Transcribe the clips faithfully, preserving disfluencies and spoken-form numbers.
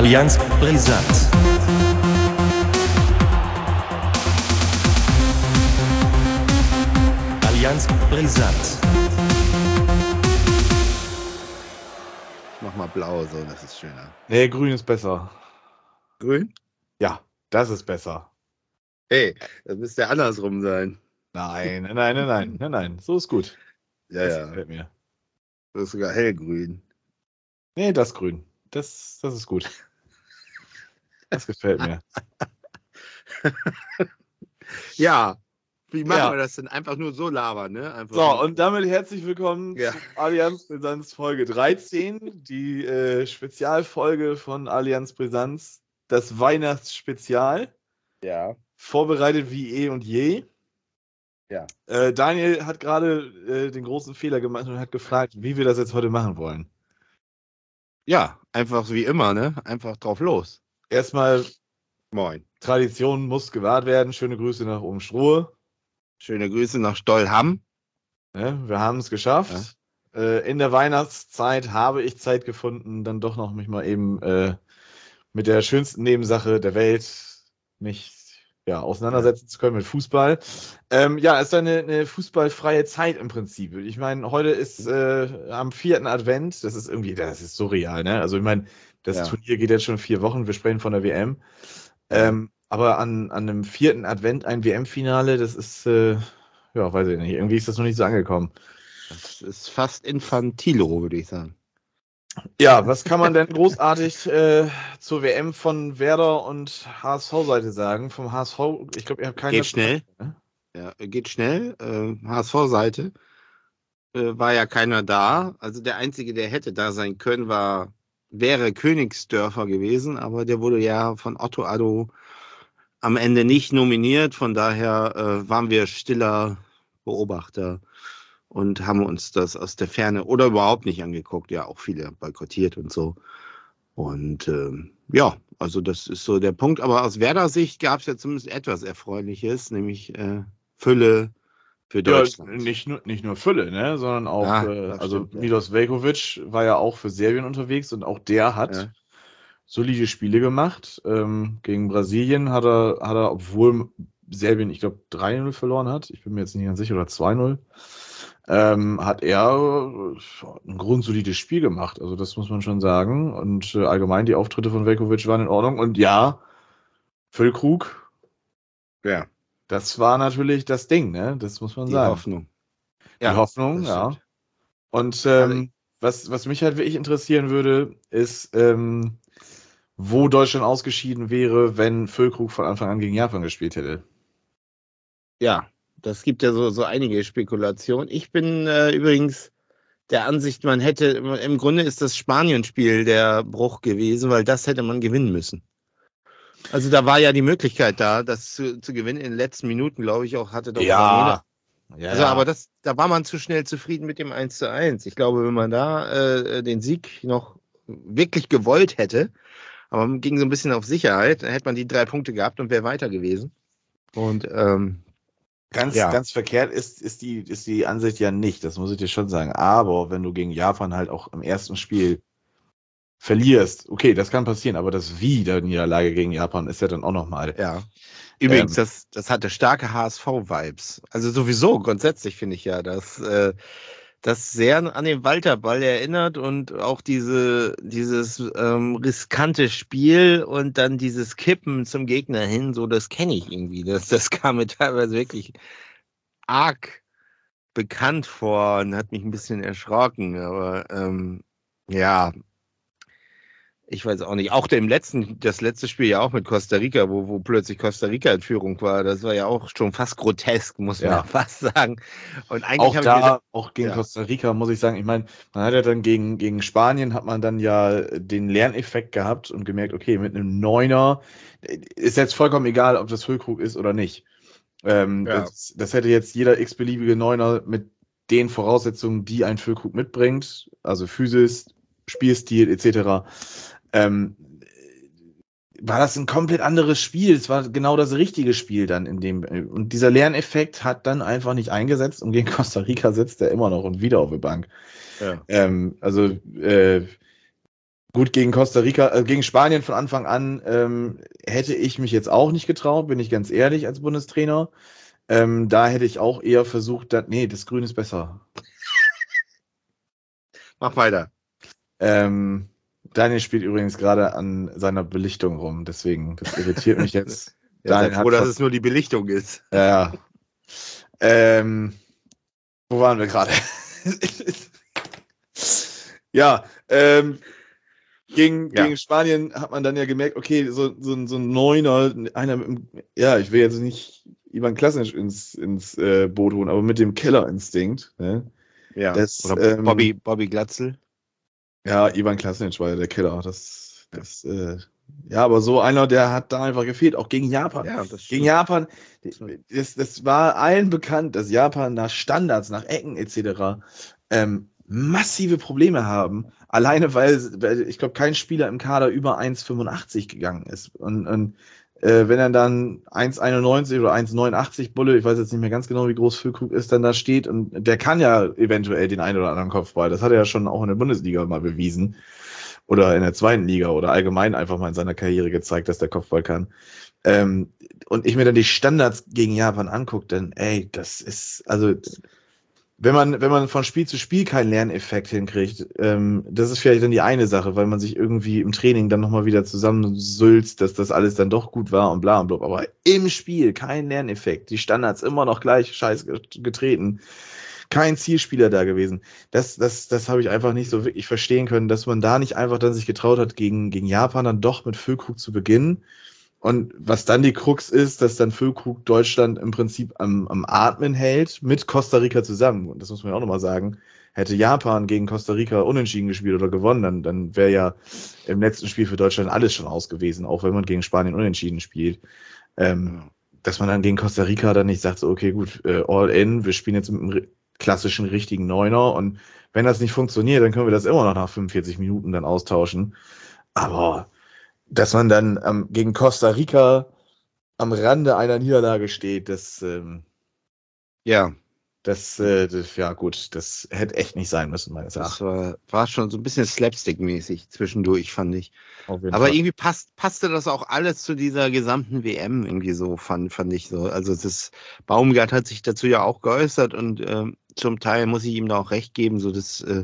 Allianz Brisant. Allianz Brisant. Mach mal blau, so, das ist schöner. Nee, grün ist besser. Grün? Ja, das ist besser. Hey, das müsste ja andersrum sein. Nein, nein, nein, nein, nein, nein, so ist gut. Ja, das ja. gefällt mir. Das ist sogar hellgrün. Nee, das grün. Das, das ist gut. Das gefällt mir. Ja, wie machen Ja. wir das denn? Einfach nur so labern, ne? Einfach So, nur. und damit herzlich willkommen Ja. zu Allianz Brisanz Folge dreizehn, die äh, Spezialfolge von Allianz Brisanz, das Weihnachtsspezial, Ja. vorbereitet wie eh und je. Ja. Äh, Daniel hat gerade äh, den großen Fehler gemacht und hat gefragt, wie wir das jetzt heute machen wollen. Ja, einfach wie immer, ne? Einfach drauf los. Erstmal, Moin. Tradition muss gewahrt werden. Schöne Grüße nach Umstruhe. Schöne Grüße nach Stollham. Ne, wir haben es geschafft. Äh, in der Weihnachtszeit habe ich Zeit gefunden, dann doch noch mich mal eben äh, mit der schönsten Nebensache der Welt mich ja, auseinandersetzen zu können mit Fußball. Ähm, ja, es ist eine, eine fußballfreie Zeit im Prinzip. Ich meine, heute ist äh, am vierten Advent. Das ist irgendwie, das ist surreal, ne? Also ich meine, das Ja. Turnier geht jetzt schon vier Wochen. Wir sprechen von der W M. Ähm, aber an, an einem vierten Advent ein W M-Finale, das ist, äh, ja, weiß ich nicht. Irgendwie ist das noch nicht so angekommen. Das ist fast infantilo, würde ich sagen. Ja, was kann man denn großartig äh, zur W M von Werder und H S V-Seite sagen? Vom H S V, ich glaube, ihr habt keine... Geht schnell. Ne? Ja, geht schnell. Äh, H S V-Seite äh, war ja keiner da. Also der Einzige, der hätte da sein können, war wäre Königsdörfer gewesen, aber der wurde ja von Otto Addo am Ende nicht nominiert. Von daher äh, waren wir stiller Beobachter und haben uns das aus der Ferne oder überhaupt nicht angeguckt. Ja, auch viele boykottiert und so. Und ähm, ja, also das ist so der Punkt. Aber aus Werder-Sicht gab es ja zumindest etwas Erfreuliches, nämlich äh, Fülle für Deutschland. Ja, nicht nur, nicht nur Fülle, ne, sondern auch, Ja, äh, das also stimmt, ja. Milos Veljković war ja auch für Serbien unterwegs und auch der hat Ja. solide Spiele gemacht. Ähm, gegen Brasilien hat er, hat er, obwohl Serbien, ich glaube, drei null verloren hat, ich bin mir jetzt nicht ganz sicher, oder zwei null, ähm, hat er äh, ein grundsolides Spiel gemacht. Also das muss man schon sagen. Und äh, allgemein die Auftritte von Veljković waren in Ordnung. Und ja, Füllkrug, Ja, das war natürlich das Ding, ne? Das muss man die sagen. Hoffnung. Die Ja, Hoffnung, das ja. stimmt. Und Also ähm, was, was mich halt wirklich interessieren würde, ist, ähm, wo Deutschland ausgeschieden wäre, wenn Füllkrug von Anfang an gegen Japan gespielt hätte. Ja, das gibt ja so, so einige Spekulationen. Ich bin äh, übrigens der Ansicht, man hätte, im Grunde ist das Spanien-Spiel der Bruch gewesen, weil das hätte man gewinnen müssen. Also da war ja die Möglichkeit da, das zu, zu gewinnen. In den letzten Minuten, glaube ich, auch hatte doch Daniela. ja, Also, ja. aber das, da war man zu schnell zufrieden mit dem eins zu eins. Ich glaube, wenn man da äh, den Sieg noch wirklich gewollt hätte, aber man ging so ein bisschen auf Sicherheit, dann hätte man die drei Punkte gehabt und wäre weiter gewesen. Und ähm, Ganz, Ja. ganz verkehrt ist, ist, die, ist die Ansicht ja nicht, das muss ich dir schon sagen. Aber wenn du gegen Japan halt auch im ersten Spiel verlierst, okay, das kann passieren, aber das Wie der Niederlage gegen Japan ist ja dann auch nochmal. ja. Übrigens, Ähm. das, das hatte starke H S V-Vibes. Also sowieso, grundsätzlich finde ich ja, dass äh, das sehr an den Walter-Ball erinnert und auch diese, dieses ähm, riskante Spiel und dann dieses Kippen zum Gegner hin, so das kenne ich irgendwie. Das, das kam mir teilweise wirklich arg bekannt vor und hat mich ein bisschen erschrocken. Aber ähm, ja, ich weiß auch nicht. Auch im letzten, das letzte Spiel ja auch mit Costa Rica, wo, wo plötzlich Costa Rica in Führung war, das war ja auch schon fast grotesk, muss man Ja. ja fast sagen. Und eigentlich Auch habe ich da, mir gedacht, auch gegen ja. Costa Rica, muss ich sagen, ich meine, man hat ja dann gegen, gegen Spanien hat man dann ja den Lerneffekt gehabt und gemerkt, okay, mit einem Neuner ist jetzt vollkommen egal, ob das Füllkrug ist oder nicht. Ähm, Ja. das, das hätte jetzt jeder x-beliebige Neuner mit den Voraussetzungen, die ein Füllkrug mitbringt, also Physis, Spielstil et cetera, ähm, war das ein komplett anderes Spiel. Es war genau das richtige Spiel dann in dem. Und dieser Lerneffekt hat dann einfach nicht eingesetzt und gegen Costa Rica sitzt er immer noch und wieder auf der Bank. Ja. Ähm, also äh, Gut, gegen Costa Rica, äh, gegen Spanien von Anfang an ähm, hätte ich mich jetzt auch nicht getraut, bin ich ganz ehrlich, als Bundestrainer. Ähm, da hätte ich auch eher versucht, dass, nee, das Grün ist besser. Mach weiter. Ähm, Daniel spielt übrigens gerade an seiner Belichtung rum, deswegen, das irritiert mich jetzt. Ja, Daniel sei hat froh, dass fast- es nur die Belichtung ist. Ja, ja. Ähm, wo waren wir gerade? ja, ähm, gegen, Ja. gegen Spanien hat man dann ja gemerkt, okay, so, so, so ein Neuner, einer mit dem, ja, ich will jetzt nicht Ivan Klasnic ins, ins äh, Boot holen, aber mit dem Killerinstinkt, ne? Ja. Das, Oder ähm, Bobby, Bobby Glatzel. Ja, Ivan Klasnic war ja der Killer. Das, das, äh, ja, aber so einer, der hat da einfach gefehlt, auch gegen Japan. Ja, das Gegen stimmt. Japan, das, das war allen bekannt, dass Japan nach Standards, nach Ecken et cetera ähm, massive Probleme haben. Alleine, weil, weil ich glaube, kein Spieler im Kader über eins Komma fünfundachtzig gegangen ist. Und, und äh, wenn er dann eins Komma einundneunzig oder eins Komma neunundachtzig Bulle, ich weiß jetzt nicht mehr ganz genau, wie groß Füllkrug ist, dann da steht und der kann ja eventuell den einen oder anderen Kopfball. Das hat er ja schon auch in der Bundesliga mal bewiesen. Oder in der zweiten Liga oder allgemein einfach mal in seiner Karriere gezeigt, dass der Kopfball kann. Ähm, und ich mir dann die Standards gegen Japan angucke, dann, ey, das ist, also, wenn man, wenn man von Spiel zu Spiel keinen Lerneffekt hinkriegt, ähm, das ist vielleicht dann die eine Sache, weil man sich irgendwie im Training dann nochmal wieder zusammensülzt, dass das alles dann doch gut war und bla und bla. Aber im Spiel kein Lerneffekt. Die Standards immer noch gleich scheiß getreten. Kein Zielspieler da gewesen. Das, das, das habe ich einfach nicht so wirklich verstehen können, dass man da nicht einfach dann sich getraut hat, gegen, gegen Japan dann doch mit Füllkrug zu beginnen. Und was dann die Krux ist, dass dann Füllkrug Deutschland im Prinzip am, am Atmen hält, mit Costa Rica zusammen. Und das muss man ja auch nochmal sagen. Hätte Japan gegen Costa Rica unentschieden gespielt oder gewonnen, dann, dann wäre ja im letzten Spiel für Deutschland alles schon aus gewesen, auch wenn man gegen Spanien unentschieden spielt. Ähm, dass man dann gegen Costa Rica dann nicht sagt, so, okay, gut, äh, all in, wir spielen jetzt mit einem klassischen richtigen Neuner und wenn das nicht funktioniert, dann können wir das immer noch nach fünfundvierzig Minuten dann austauschen. Aber dass man dann ähm, gegen Costa Rica am Rande einer Niederlage steht, das, ähm, Ja, das, äh, das, ja gut, das hätte echt nicht sein müssen, meines das Erachtens. war, war schon so ein bisschen Slapstick-mäßig zwischendurch, fand ich. Auf jeden Aber Fall. irgendwie passt, passte das auch alles zu dieser gesamten W M irgendwie so, fand, fand ich so. Also das Baumgart hat sich dazu ja auch geäußert und ähm, zum Teil muss ich ihm da auch recht geben, so das, äh,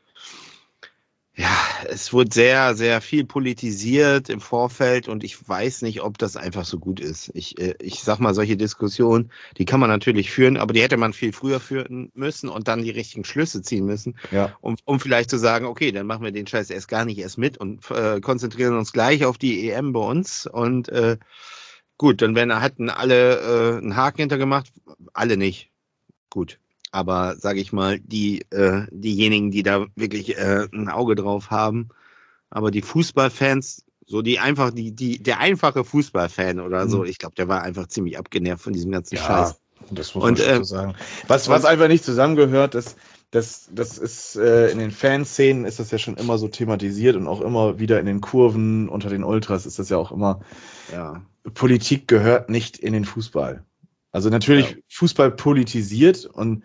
ja, es wurde sehr, sehr viel politisiert im Vorfeld und ich weiß nicht, ob das einfach so gut ist. Ich, äh, ich sag mal, solche Diskussionen, die kann man natürlich führen, aber die hätte man viel früher führen müssen und dann die richtigen Schlüsse ziehen müssen, Ja. um, um vielleicht zu sagen, okay, dann machen wir den Scheiß erst gar nicht erst mit und äh, konzentrieren uns gleich auf die E M bei uns und äh, gut, dann werden, hatten alle äh, einen Haken hintergemacht, alle nicht. Gut. Aber sage ich mal, die äh, diejenigen, die da wirklich äh, ein Auge drauf haben, aber die Fußballfans, so die einfach, die, die, der einfache Fußballfan oder so, Mhm. ich glaube, der war einfach ziemlich abgenervt von diesem ganzen Ja, Scheiß. das muss Und, man schon äh, so sagen. Was, was einfach nicht zusammengehört, das, das, das ist äh, in den Fanszenen ist das ja schon immer so thematisiert und auch immer wieder in den Kurven unter den Ultras ist das ja auch immer, Ja, Politik gehört nicht in den Fußball. Also natürlich Ja. Fußball politisiert und,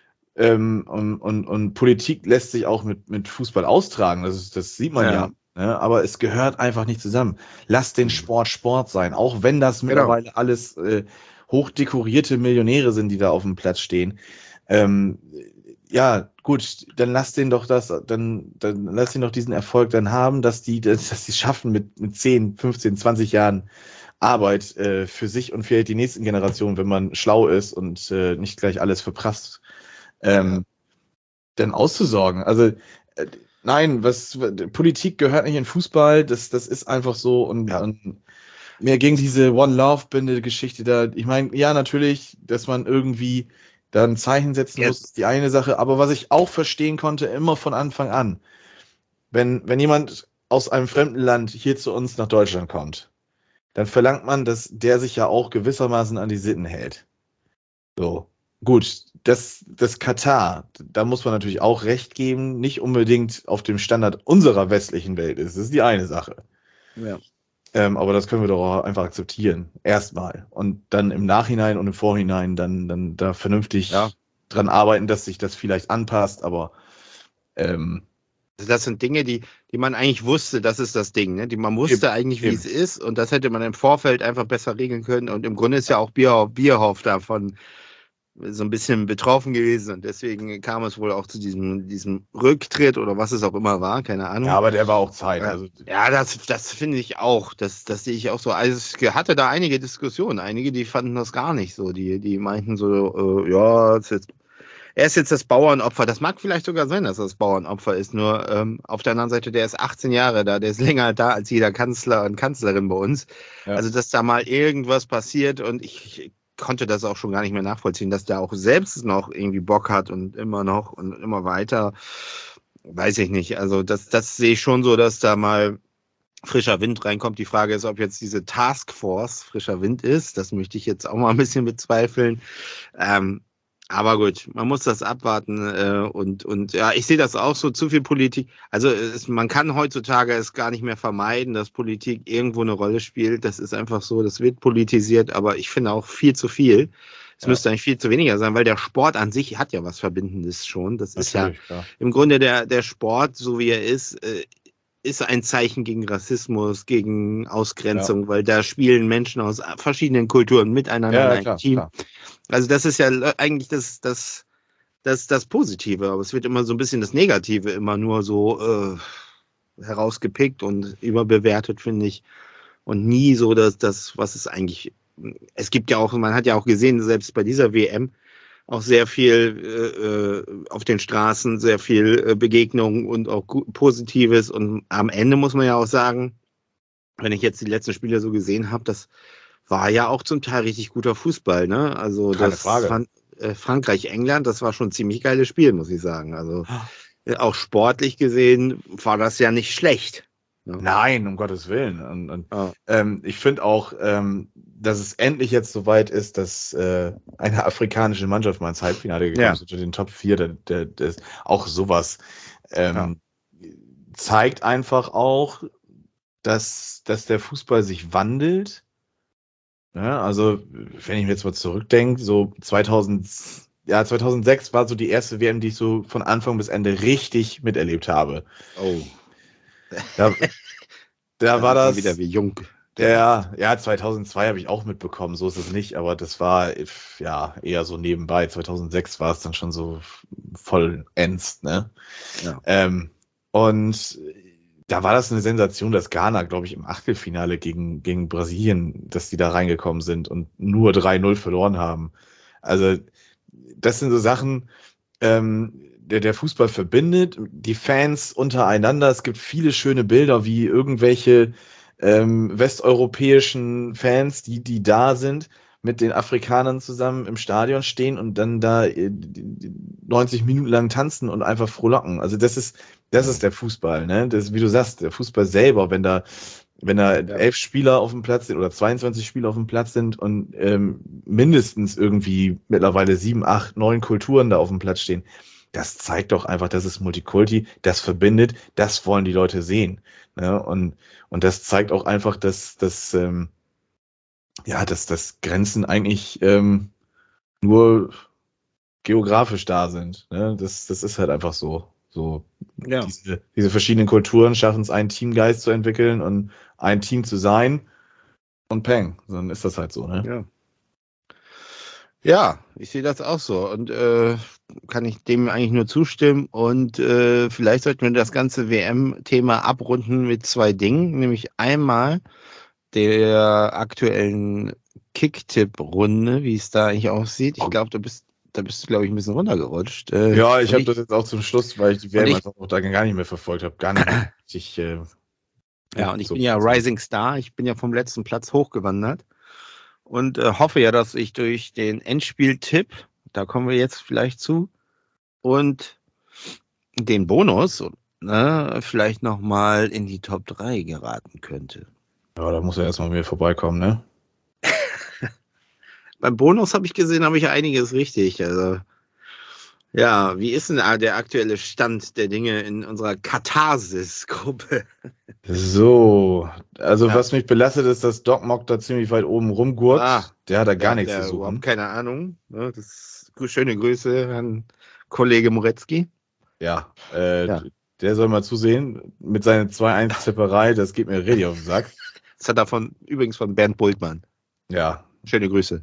ähm, und, und, und Politik lässt sich auch mit, mit Fußball austragen. Das, ist, das sieht man ja. Ja. Ne? Aber es gehört einfach nicht zusammen. Lass den Sport Sport sein. Auch wenn das Genau. mittlerweile alles äh, hochdekorierte Millionäre sind, die da auf dem Platz stehen. Ähm, ja, gut, dann lass den doch das, dann, dann lass den doch diesen Erfolg dann haben, dass die, dass, dass die schaffen mit, mit zehn, fünfzehn, zwanzig Jahren Arbeit äh, für sich und für die nächsten Generationen, wenn man schlau ist und äh, nicht gleich alles verprasst, ähm, dann auszusorgen. Also äh, nein, was Politik gehört nicht in Fußball, das, das ist einfach so und, Ja. und mir ging diese One Love Binde Geschichte da, ich meine, ja, natürlich, dass man irgendwie da ein Zeichen setzen Ja. muss, ist die eine Sache, aber was ich auch verstehen konnte, immer von Anfang an, wenn, wenn jemand aus einem fremden Land hier zu uns nach Deutschland kommt, dann verlangt man, dass der sich ja auch gewissermaßen an die Sitten hält. So. Gut, das, das Katar, da muss man natürlich auch recht geben, nicht unbedingt auf dem Standard unserer westlichen Welt ist. Das ist die eine Sache. Ja. Ähm, aber das können wir doch auch einfach akzeptieren. Erstmal. Und dann im Nachhinein und im Vorhinein dann, dann da vernünftig Ja. dran arbeiten, dass sich das vielleicht anpasst. Aber ähm, Also das sind Dinge, die, die man eigentlich wusste, das ist das Ding. Ne? Die, man wusste Eben, eigentlich, wie eben. es ist und das hätte man im Vorfeld einfach besser regeln können. Und im Grunde ist ja auch Bierhoff, Bierhoff davon so ein bisschen betroffen gewesen und deswegen kam es wohl auch zu diesem, diesem Rücktritt oder was es auch immer war, keine Ahnung. Ja, aber der war auch Zeit. Ja, Also, ja, das, das finde ich auch. Das, das sehe ich auch so. Also ich hatte da einige Diskussionen. Einige, die fanden das gar nicht so. Die, die meinten so, äh, ja, es ist jetzt, er ist jetzt das Bauernopfer. Das mag vielleicht sogar sein, dass er das Bauernopfer ist. Nur ähm, auf der anderen Seite, der ist achtzehn Jahre da. Der ist länger da als jeder Kanzler und Kanzlerin bei uns. ja. Also, dass da mal irgendwas passiert und ich, ich konnte das auch schon gar nicht mehr nachvollziehen, dass der auch selbst noch irgendwie Bock hat und immer noch und immer weiter. Weiß ich nicht. Also das, das sehe ich schon so, dass da mal frischer Wind reinkommt. Die Frage ist, ob jetzt diese Taskforce frischer Wind ist. Das möchte ich jetzt auch mal ein bisschen bezweifeln. Ähm, aber gut, man muss das abwarten. Äh, und, und ja, ich sehe das auch so, zu viel Politik. Also es, man kann heutzutage es gar nicht mehr vermeiden, dass Politik irgendwo eine Rolle spielt. Das ist einfach so, das wird politisiert, aber ich finde auch viel zu viel. Es Ja. müsste eigentlich viel zu weniger sein, weil der Sport an sich hat ja was Verbindendes schon. Das ist ja Natürlich, klar. im Grunde der, der Sport, so wie er ist, äh, ist ein Zeichen gegen Rassismus, gegen Ausgrenzung, weil da spielen Menschen aus verschiedenen Kulturen miteinander in Ja, einem klar, Team. klar. Also das ist ja eigentlich das, das, das, das Positive, aber es wird immer so ein bisschen das Negative immer nur so äh, herausgepickt und überbewertet, finde ich. Und nie so das, das, was es eigentlich, es gibt ja auch, man hat ja auch gesehen, selbst bei dieser W M, auch sehr viel äh, auf den Straßen, sehr viel äh, Begegnung und auch gu- Positives. Und am Ende muss man ja auch sagen, wenn ich jetzt die letzten Spiele so gesehen habe, das war ja auch zum Teil richtig guter Fußball. Ne? Also Keine das Frage. Fran- äh, Frankreich-England, das war schon ein ziemlich geiles Spiel, muss ich sagen. Also äh, auch sportlich gesehen war das ja nicht schlecht. Ne? Nein, um Gottes Willen. Und, und Ja. ähm, ich finde auch, ähm, dass es endlich jetzt soweit ist, dass äh, eine afrikanische Mannschaft mal ins Halbfinale gekommen Ja. ist, unter den Top vier. Der, der, der ist auch sowas ähm, zeigt einfach auch, dass, dass der Fußball sich wandelt. Ja, also, wenn ich mir jetzt mal zurückdenke, so zweitausend, ja, zweitausendsechs war so die erste W M, die ich so von Anfang bis Ende richtig miterlebt habe. Oh, Da, da da war wird man das. wieder wie jung. Ja, ja, zweitausendzwei habe ich auch mitbekommen, so ist es nicht, aber das war ja eher so nebenbei. zweitausendsechs war es dann schon so vollends, ne? Ja. Ähm, und da war das eine Sensation, dass Ghana, glaube ich, im Achtelfinale gegen, gegen Brasilien, dass die da reingekommen sind und nur drei null verloren haben. Also, das sind so Sachen, ähm, der, der Fußball verbindet, die Fans untereinander. Es gibt viele schöne Bilder, wie irgendwelche ähm, westeuropäischen Fans, die, die da sind, mit den Afrikanern zusammen im Stadion stehen und dann da äh, neunzig Minuten lang tanzen und einfach frohlocken. Also das ist, das ist der Fußball, ne? Das ist, wie du sagst, der Fußball selber, wenn da, wenn da Ja. elf Spieler auf dem Platz sind oder zweiundzwanzig Spieler auf dem Platz sind und ähm, mindestens irgendwie mittlerweile sieben, acht, neun Kulturen da auf dem Platz stehen, das zeigt doch einfach, das ist Multikulti, das verbindet, das wollen die Leute sehen. Ne? Und, und das zeigt auch einfach, dass, dass, ähm, ja, dass, dass Grenzen eigentlich ähm, nur geografisch da sind. Ne? Das, das ist halt einfach so. So Ja. diese, diese verschiedenen Kulturen schaffen es, einen Teamgeist zu entwickeln und ein Team zu sein. Und peng, dann ist das halt so. Ne? Ja. Ja, ich sehe das auch so und äh, kann ich dem eigentlich nur zustimmen und äh, vielleicht sollten wir das ganze W M-Thema abrunden mit zwei Dingen, nämlich einmal der aktuellen Kicktipp-Runde, wie es da eigentlich aussieht. Ich glaube, da bist, da bist du, glaube ich, ein bisschen runtergerutscht. Äh, Ja, ich und habe das jetzt auch zum Schluss, weil ich die W M ich- einfach auch da gar nicht mehr verfolgt habe. Gar nicht mehr richtig. Äh, Ja, und ich so- bin ja Rising Star. Ich bin ja vom letzten Platz hochgewandert und äh, hoffe ja, dass ich durch den Endspieltipp, da kommen wir jetzt vielleicht zu, und den Bonus, ne, vielleicht nochmal in die Top drei geraten könnte. Ja, da muss er erstmal mir vorbeikommen, ne? Beim Bonus habe ich gesehen, habe ich einiges richtig. Also, ja, wie ist denn der aktuelle Stand der Dinge in unserer Katharsis-Gruppe? So, also Ja. was mich belastet, ist, dass Doc Mock da ziemlich weit oben rumgurt. Ah, der hat da gar Der nichts hat zu ja suchen. überhaupt keine Ahnung. Ne? Das ist, schöne Grüße an Kollege Moretzki. Ja, äh, Ja. der soll mal zusehen. Mit seiner zwei eins Zipperei, das geht mir richtig auf den Sack. Das hat er von, übrigens von Bernd Bultmann. Ja. Schöne Grüße.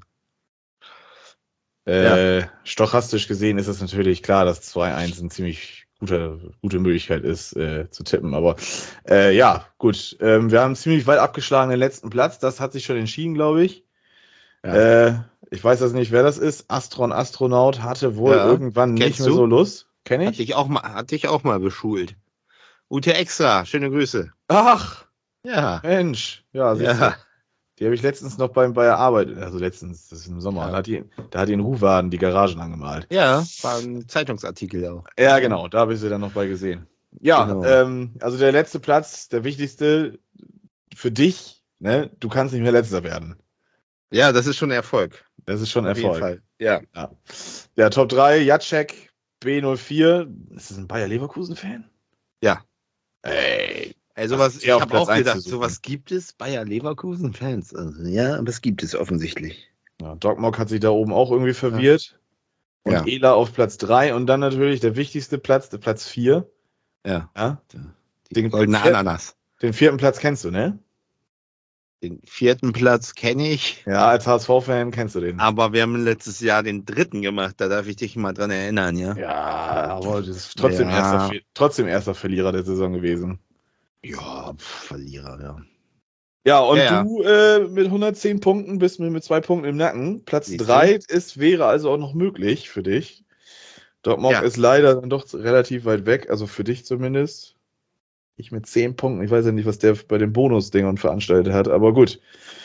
Äh, ja. Stochastisch gesehen ist es natürlich klar, dass zwei eins eine ziemlich gute, gute Möglichkeit ist, äh, zu tippen. Aber äh, ja, gut. Ähm, wir haben ziemlich weit abgeschlagen den letzten Platz. Das hat sich schon entschieden, glaube ich. Ja. Äh, ich weiß jetzt nicht, wer das ist. Astron Astronaut hatte wohl ja. irgendwann Kennst nicht mehr du? so Lust. Kenn ich? Hatte ich auch mal, hatte ich auch mal beschult. Ute Extra, schöne Grüße. Ach, ja. Mensch. Ja, ja. Die habe ich letztens noch beim, bei der Arbeit, also letztens, das ist im Sommer, ja. da hat die, da hat die in Ruhwaden die Garagen angemalt. Ja, war ein Zeitungsartikel auch. Ja, genau, da habe ich sie dann noch bei gesehen. Ja, genau. ähm, also der letzte Platz, der wichtigste für dich, ne, du kannst nicht mehr Letzter werden. Ja, das ist schon Erfolg. Das ist schon Auf Erfolg. Jeden Fall. Ja. ja. Der Top drei, Jacek, B null vier. Ist das ein Bayer Leverkusen-Fan? Ja. Ey. Ey, sowas, ich habe auch gedacht, sowas gibt es Bayer Leverkusen-Fans. Also, ja, aber es gibt es offensichtlich. Ja, Dogmok hat sich da oben auch irgendwie verwirrt. Ja. Und ja. Ela auf Platz drei und dann natürlich der wichtigste Platz, der Platz vier. Ja. ja. Die den goldene vierten, Ananas. Den vierten Platz kennst du, ne? Den vierten Platz kenne ich. Ja, als H S V-Fan kennst du den. Aber wir haben letztes Jahr den dritten gemacht, da darf ich dich mal dran erinnern, ja? Ja, aber das ist trotzdem, ja. Erster, trotzdem erster Verlierer der Saison gewesen. Ja, pf, Verlierer, ja. Ja, und ja, du äh, mit hundertzehn Punkten bist mir mit zwei Punkten im Nacken. Platz drei ist, wäre also auch noch möglich für dich. Dortmund ja. ist leider dann doch relativ weit weg, also für dich zumindest. Ich mit zehn Punkten. Ich weiß ja nicht, was der bei den Bonusdingern veranstaltet hat, aber gut.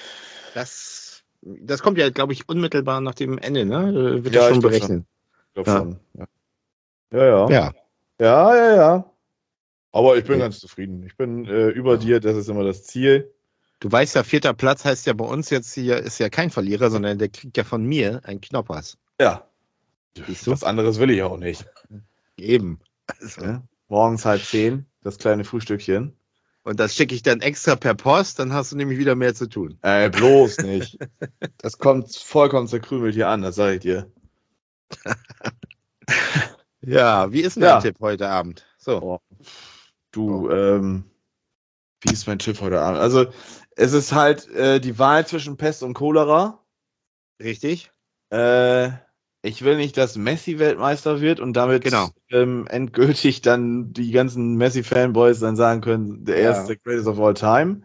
Das, das kommt ja, glaube ich, unmittelbar nach dem Ende, ne? Wird ja, das schon ich berechnen. Ich glaube schon. Ja. Ja, ja. Ja, ja, ja. ja. Aber ich bin okay. ganz zufrieden. Ich bin äh, über ja. dir, das ist immer das Ziel. Du weißt ja, vierter Platz heißt ja bei uns jetzt hier, ist ja kein Verlierer, sondern der kriegt ja von mir einen Knoppers. Ja. Was anderes will ich auch nicht. Eben. Also. Ja. Morgens halb zehn, das kleine Frühstückchen. Und das schicke ich dann extra per Post, dann hast du nämlich wieder mehr zu tun. Ey, bloß nicht. Das kommt vollkommen zerkrümelt hier an, das sage ich dir. Ja, wie ist denn ja. dein Tipp heute Abend? So. Oh. Du, oh. ähm, wie ist mein Tipp heute Abend? Also, es ist halt äh, die Wahl zwischen Pest und Cholera. Richtig. Äh, ich will nicht, dass Messi Weltmeister wird und damit genau. ähm, endgültig dann die ganzen Messi-Fanboys dann sagen können, der ja. erste Greatest of all time.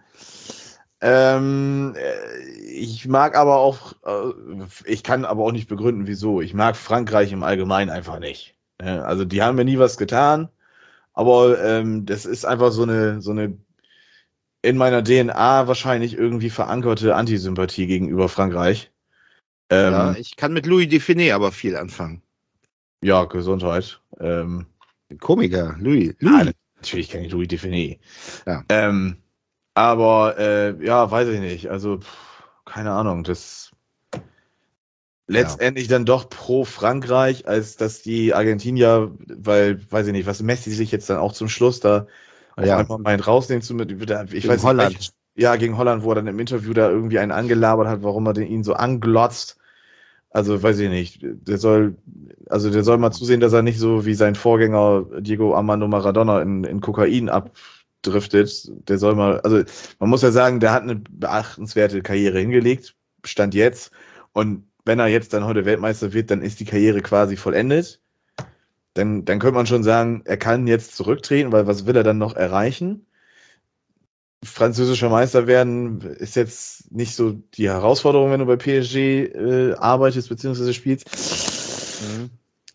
Ähm, ich mag aber auch, äh, ich kann aber auch nicht begründen, wieso. Ich mag Frankreich im Allgemeinen einfach nicht. Also die haben mir nie was getan, aber ähm, das ist einfach so eine, so eine in meiner D N A wahrscheinlich irgendwie verankerte Antisympathie gegenüber Frankreich. Ähm, ja, ich kann mit Louis Define aber viel anfangen. Ja, Gesundheit. Ähm, Komiker, Louis. Louis. Ja, natürlich kenne ich Louis Define. Ja. Ähm, aber äh, ja, weiß ich nicht. Also pff, keine Ahnung. Das letztendlich ja. dann doch pro Frankreich, als dass die Argentinier, weil weiß ich nicht, was Messi sich jetzt dann auch zum Schluss da ja. einfach meint rausnehmen zu mit. Ich gegen weiß Holland. nicht. Ja, gegen Holland, wo er dann im Interview da irgendwie einen angelabert hat, warum er den ihn so anglotzt. Also, weiß ich nicht, der soll, also der soll mal zusehen, dass er nicht so wie sein Vorgänger Diego Armando Maradona in, in Kokain abdriftet. Der soll mal, also man muss ja sagen, der hat eine beachtenswerte Karriere hingelegt, Stand jetzt. Und wenn er jetzt dann heute Weltmeister wird, dann ist die Karriere quasi vollendet. Dann, dann könnte man schon sagen, er kann jetzt zurücktreten, weil was will er dann noch erreichen? Französischer Meister werden ist jetzt nicht so die Herausforderung, wenn du bei P S G äh, arbeitest bzw. spielst. Mhm.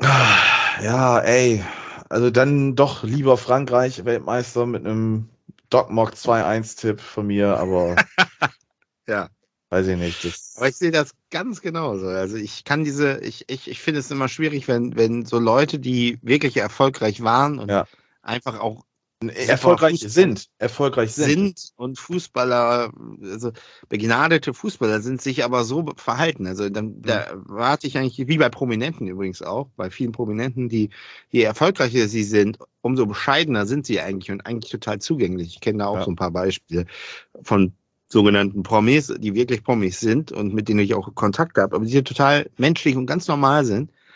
Ja, ey, also dann doch lieber Frankreich Weltmeister mit einem Dogmok zwei eins Tipp von mir, aber ja, weiß ich nicht. Das aber ich sehe das ganz genauso. Also ich kann diese, ich, ich, ich finde es immer schwierig, wenn, wenn so Leute, die wirklich erfolgreich waren und ja. einfach auch erfolgreich sind, erfolgreich sind. sind und Fußballer, also begnadete Fußballer sind sich aber so verhalten. Also dann, da warte ich eigentlich, wie bei Prominenten übrigens auch, bei vielen Prominenten, die, je erfolgreicher sie sind, umso bescheidener sind sie eigentlich und eigentlich total zugänglich. Ich kenne da auch ja. so ein paar Beispiele von sogenannten Promis, die wirklich Promis sind und mit denen ich auch Kontakt habe, aber die total menschlich und ganz normal sind.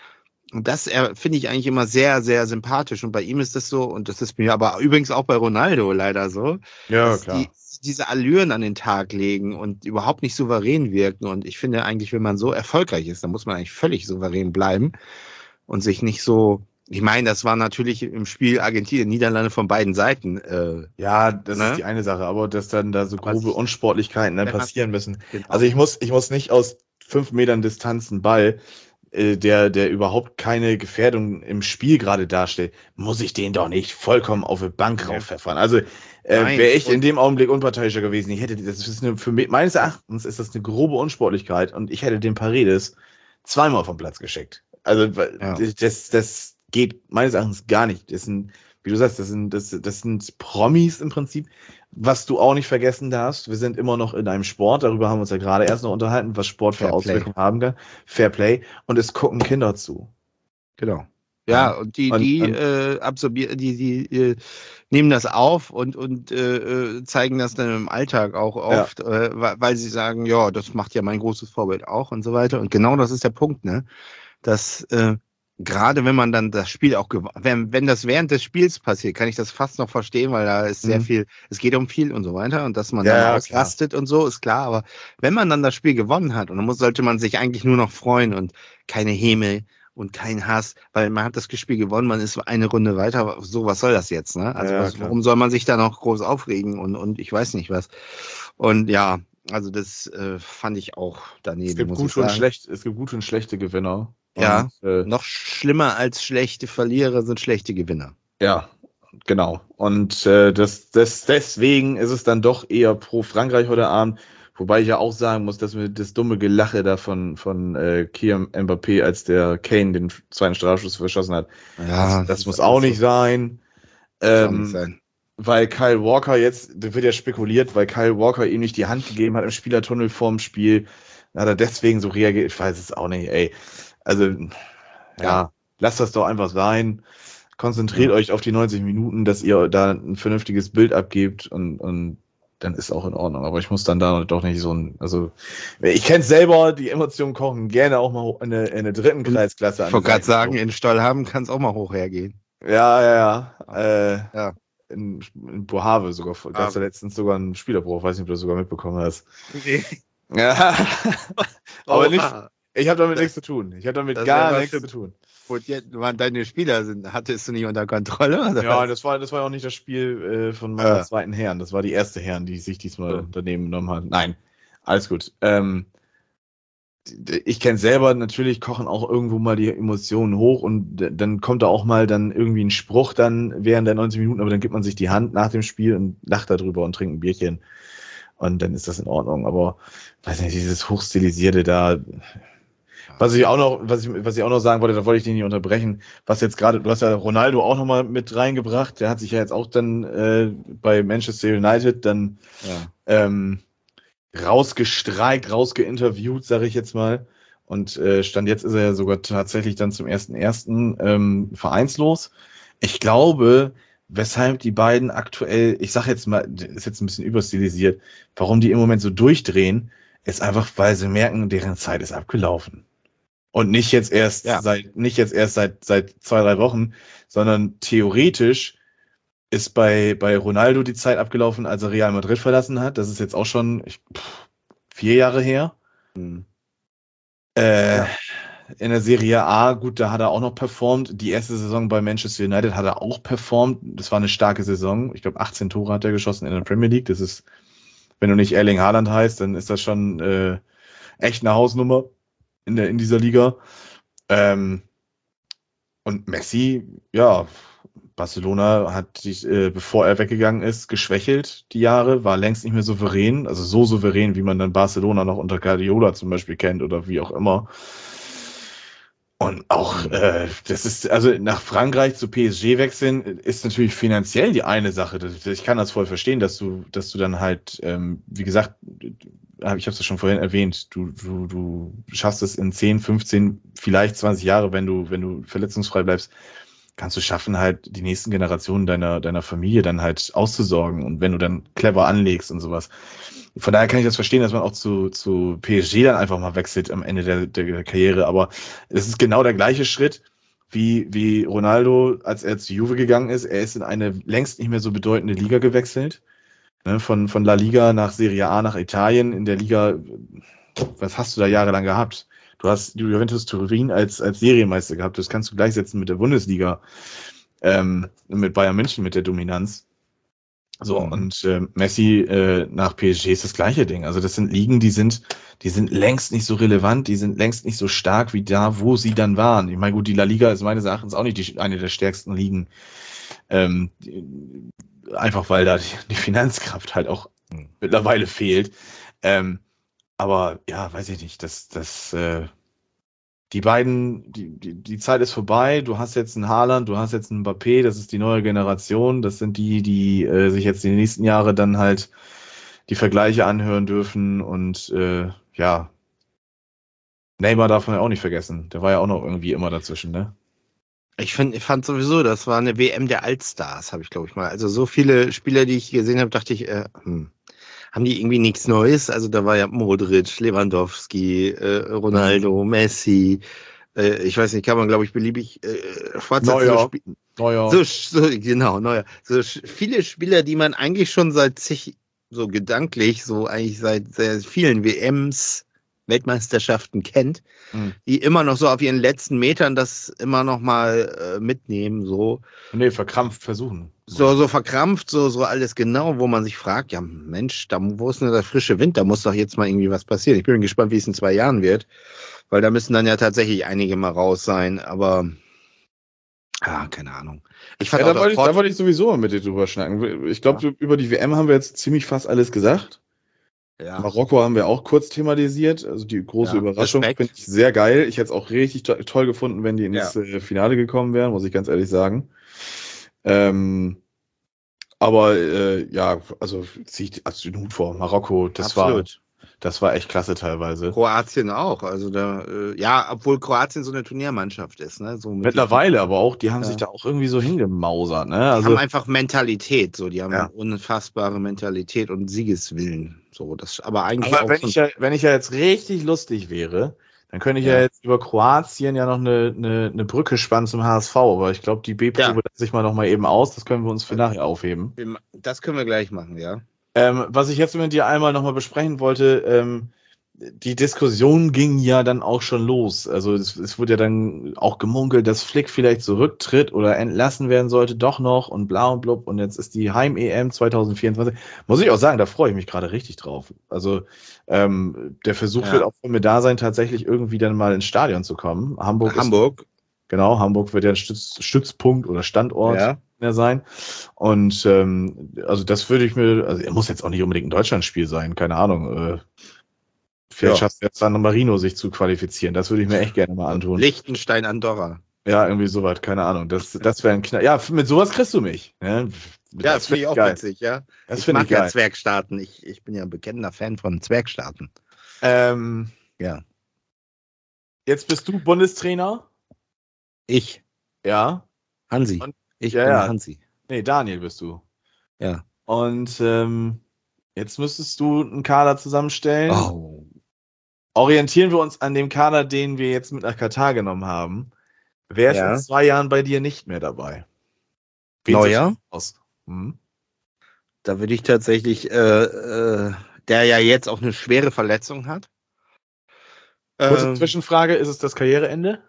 Und das äh, finde ich eigentlich immer sehr, sehr sympathisch. Und bei ihm ist das so, und das ist mir aber übrigens auch bei Ronaldo leider so, Ja, dass klar. die diese Allüren an den Tag legen und überhaupt nicht souverän wirken. Und ich finde eigentlich, wenn man so erfolgreich ist, dann muss man eigentlich völlig souverän bleiben und sich nicht so. Ich meine, das war natürlich im Spiel Argentinien, Niederlande von beiden Seiten. Äh, Ja, das ne? ist die eine Sache, aber dass dann da so Aber grobe sich- Unsportlichkeiten dann wenn man- passieren müssen. Genau. Also ich muss, ich muss nicht aus fünf Metern Distanz einen Ball, äh, der, der überhaupt keine Gefährdung im Spiel gerade darstellt, muss ich den doch nicht vollkommen auf die Bank Ja. rauspfeffern. Also äh, Nein, wäre ich und- in dem Augenblick unparteiischer gewesen, ich hätte, das ist eine, für mich, meines Erachtens ist das eine grobe Unsportlichkeit und ich hätte den Paredes zweimal vom Platz geschickt. Also weil Ja. das, das geht meines Erachtens gar nicht. Das sind, wie du sagst, das sind, das, das sind Promis im Prinzip. Was du auch nicht vergessen darfst, wir sind immer noch in einem Sport, darüber haben wir uns ja gerade erst noch unterhalten, was Sport für Fair Auswirkungen haben kann. Fair Play. Und es gucken Kinder zu. Genau. Ja, Ja. und die, Und- die und- äh, absorbieren, die, die äh, nehmen das auf und, und äh, äh, zeigen das dann im Alltag auch oft, äh, weil, weil sie sagen, ja, das macht ja mein großes Vorbild auch und so weiter. Und genau das ist der Punkt, ne? Dass äh, gerade wenn man dann das Spiel auch gew- wenn, wenn das während des Spiels passiert, kann ich das fast noch verstehen, weil da ist sehr Mhm. viel, es geht um viel und so weiter und dass man Ja, dann ja, ausrastet und so, ist klar. Aber wenn man dann das Spiel gewonnen hat, und dann muss, sollte man sich eigentlich nur noch freuen und keine Häme und kein Hass, weil man hat das Spiel gewonnen, man ist eine Runde weiter. So, was soll das jetzt, ne? Also Ja, was, klar. warum soll man sich da noch groß aufregen und, und ich weiß nicht was. Und ja, also das äh, fand ich auch daneben, Es gibt muss ich gute und sagen. schlecht, es gibt gute und schlechte Gewinner. Ja. Und, äh, Noch schlimmer als schlechte Verlierer sind schlechte Gewinner. ja, genau. Und äh, das, das, deswegen ist es dann doch eher pro Frankreich heute Abend. Wobei ich ja auch sagen muss, dass mir das dumme Gelache da von, von äh, Kylian Mbappé, als der Kane den zweiten Strafschuss verschossen hat, das, das muss auch nicht sein. Muss auch Ähm, nicht sein. Weil Kyle Walker jetzt, da wird ja spekuliert, weil Kyle Walker ihm nicht die Hand gegeben hat im Spielertunnel vorm Spiel, hat er deswegen so reagiert. Ich weiß es auch nicht, ey. Also, ja, Ja. lasst das doch einfach sein. Konzentriert Ja. euch auf die neunzig Minuten, dass ihr da ein vernünftiges Bild abgebt und, und dann ist auch in Ordnung. Aber ich muss dann da doch nicht so ein, also, ich kenne selber, die Emotionen kochen gerne auch mal in der, in der dritten Kreisklasse. Ich an wollte die gerade Seite. sagen, in Stollhaben kann es auch mal hoch hergehen. Ja, ja, ja. Äh, Ja. In, in Bohave sogar, gab es ja letztens sogar einen Spielerbruch, weiß nicht, ob du das sogar mitbekommen hast. Ja, aber nicht, ich habe damit nichts zu tun. Ich habe damit Das gar wär nichts was zu tun. Und jetzt waren deine Spieler sind, hattest du nicht unter Kontrolle? Oder Ja, was? das war, das war auch nicht das Spiel äh, von meiner Ja. zweiten Herren. Das war die erste Herren, die sich diesmal Ja. daneben genommen hat. Nein, alles gut. Ähm, ich kenne selber, natürlich kochen auch irgendwo mal die Emotionen hoch und d- dann kommt da auch mal dann irgendwie ein Spruch dann während der neunzig Minuten, aber dann gibt man sich die Hand nach dem Spiel und lacht darüber und trinkt ein Bierchen und dann ist das in Ordnung. Aber weiß nicht, dieses hochstilisierte da. Was ich auch noch, was ich, was ich auch noch sagen wollte, da wollte ich dich nicht unterbrechen, was jetzt gerade, du hast ja Ronaldo auch nochmal mit reingebracht, der hat sich ja jetzt auch dann äh, bei Manchester United dann Ja. ähm, rausgestreikt, rausgeinterviewt, sage ich jetzt mal. Und äh, Stand jetzt ist er ja sogar tatsächlich dann zum ersten ersten Ähm, vereinslos. Ich glaube, weshalb die beiden aktuell, ich sage jetzt mal, ist jetzt ein bisschen überstilisiert, warum die im Moment so durchdrehen, ist einfach, weil sie merken, deren Zeit ist abgelaufen. Und nicht jetzt erst Ja. seit, nicht jetzt erst seit, seit zwei, drei Wochen, sondern theoretisch ist bei, bei Ronaldo die Zeit abgelaufen, als er Real Madrid verlassen hat. Das ist jetzt auch schon ich, pff, vier Jahre her. Hm. Äh, Ja. In der Serie A, gut, da hat er auch noch performt. Die erste Saison bei Manchester United hat er auch performt. Das war eine starke Saison. Ich glaube, achtzehn Tore hat er geschossen in der Premier League. Das ist, wenn du nicht Erling Haaland heißt, dann ist das schon äh, echt eine Hausnummer in, der, in dieser Liga. Ähm, und Messi, ja, Barcelona hat sich, äh, bevor er weggegangen ist, geschwächelt die Jahre, war längst nicht mehr souverän, also so souverän, wie man dann Barcelona noch unter Guardiola zum Beispiel kennt oder wie auch immer. Und auch, äh, das ist, also nach Frankreich zu P S G wechseln, ist natürlich finanziell die eine Sache. Das, ich kann das voll verstehen, dass du, dass du dann halt, ähm, wie gesagt, ich habe es ja schon vorhin erwähnt, du, du, du schaffst es in zehn, fünfzehn, vielleicht zwanzig Jahre, wenn du, wenn du verletzungsfrei bleibst, kannst du schaffen, halt die nächsten Generationen deiner, deiner Familie dann halt auszusorgen und wenn du dann clever anlegst und sowas. Von daher kann ich das verstehen, dass man auch zu, zu P S G dann einfach mal wechselt am Ende der, der Karriere, aber es ist genau der gleiche Schritt, wie, wie Ronaldo, als er zu Juve gegangen ist, er ist in eine längst nicht mehr so bedeutende Liga gewechselt. Ne, von, von La Liga nach Serie A nach Italien. In der Liga, was hast du da jahrelang gehabt? Du hast Juventus Turin als, als Serienmeister gehabt. Das kannst du gleichsetzen mit der Bundesliga, ähm, mit Bayern München, mit der Dominanz. So, mhm. und äh, Messi äh, nach P S G ist das gleiche Ding. Also das sind Ligen, die sind, die sind längst nicht so relevant, die sind längst nicht so stark wie da, wo sie dann waren. Ich meine, gut, die La Liga ist meines Erachtens auch nicht die, eine der stärksten Ligen. Ähm, die, einfach weil da die, die Finanzkraft halt auch mhm. mittlerweile fehlt. Ähm, aber ja, weiß ich nicht, das, das, äh, die beiden, die, die, die Zeit ist vorbei. Du hast jetzt einen Haaland, du hast jetzt einen Mbappé, das ist die neue Generation. Das sind die, die äh, sich jetzt die nächsten Jahre dann halt die Vergleiche anhören dürfen. Und äh, ja, Neymar darf man ja auch nicht vergessen. Der war ja auch noch irgendwie immer dazwischen, ne? Ich, find, ich fand sowieso, das war eine W M der Allstars, habe ich glaube ich mal. Also so viele Spieler, die ich gesehen habe, dachte ich, äh, hm. haben die irgendwie nichts Neues? Also da war ja Modric, Lewandowski, äh, Ronaldo, Messi, äh, ich weiß nicht, kann man glaube ich beliebig äh, fortsetzen. So, Sp- Neuer. So, so, genau, neuer. So viele Spieler, die man eigentlich schon seit zig, so gedanklich, so eigentlich seit sehr vielen W Ms, Weltmeisterschaften kennt, mhm. die immer noch so auf ihren letzten Metern das immer noch mal äh, mitnehmen, so. Nee, verkrampft versuchen. So, so verkrampft, so, so alles genau, wo man sich fragt, ja Mensch, da, wo ist denn der frische Wind? Da muss doch jetzt mal irgendwie was passieren. Ich bin gespannt, wie es in zwei Jahren wird, weil da müssen dann ja tatsächlich einige mal raus sein, aber ja, keine Ahnung. Ich fand ja, auch da, wollte ich, da wollte ich sowieso mal mit dir drüber schnacken. Ich glaube, ja. über die W M haben wir jetzt ziemlich fast alles gesagt. Ja. Marokko haben wir auch kurz thematisiert, also die große ja, Überraschung finde ich sehr geil. Ich hätte es auch richtig to- toll gefunden, wenn die ins ja. Finale gekommen wären, muss ich ganz ehrlich sagen. Ähm, aber äh, ja, also ziehe ich also den Hut vor. Marokko, das Absolut. war das war echt klasse teilweise. Kroatien auch, also da äh, ja, obwohl Kroatien so eine Turniermannschaft ist, ne? So mit Mittlerweile, aber auch, die haben ja. sich da auch irgendwie so hingemausert, ne? Also die haben einfach Mentalität, so, die haben ja. unfassbare Mentalität und Siegeswillen, so das. Aber eigentlich aber auch wenn so ich ja, wenn ich ja jetzt richtig lustig wäre, dann könnte ich ja, ja jetzt über Kroatien ja noch eine, eine, eine Brücke spannen zum H S V, aber ich glaube, die B-Probe ja. lässt sich mal noch mal eben aus, das können wir uns für nachher aufheben. Das können wir gleich machen, ja. Ähm, was ich jetzt mit dir einmal noch mal besprechen wollte, ähm, die Diskussion ging ja dann auch schon los. Also es, es wurde ja dann auch gemunkelt, dass Flick vielleicht zurücktritt oder entlassen werden sollte, doch noch und bla und blub. Und jetzt ist die Heim-E M zwanzig vierundzwanzig. Muss ich auch sagen, da freue ich mich gerade richtig drauf. Also ähm, der Versuch ja. wird auch von mir da sein, tatsächlich irgendwie dann mal ins Stadion zu kommen. Hamburg. Hamburg. Ist, genau, Hamburg wird ja ein Stütz, Stützpunkt oder Standort ja. mehr sein. Und ähm, also das würde ich mir, also er muss jetzt auch nicht unbedingt ein Deutschlandspiel sein, keine Ahnung. Äh, Vielleicht ja. schafft jetzt San Marino sich zu qualifizieren. Das würde ich mir echt gerne mal antun. Liechtenstein, Andorra. Ja, irgendwie sowas, keine Ahnung. Das, das wäre ein Knall. Ja, mit sowas kriegst du mich. Ja, ja das finde ich auch geil. Witzig, ja. Das ich mag ich ja Zwergstaaten. Ich, ich bin ja ein bekennender Fan von Zwergstaaten. Ähm, ja. Jetzt bist du Bundestrainer. Ich. Ja. Hansi. Und, ich ja, bin ja. Hansi. Nee, Daniel bist du. Ja. Und ähm, jetzt müsstest du einen Kader zusammenstellen. Oh. Orientieren wir uns an dem Kader, den wir jetzt mit nach Katar genommen haben. Wer ist ja. in zwei Jahren bei dir nicht mehr dabei? Wen Neuer? Aus? Hm? Da würde ich tatsächlich, äh, äh, der ja jetzt auch eine schwere Verletzung hat. Kurze ähm, Zwischenfrage, ist es das Karriereende?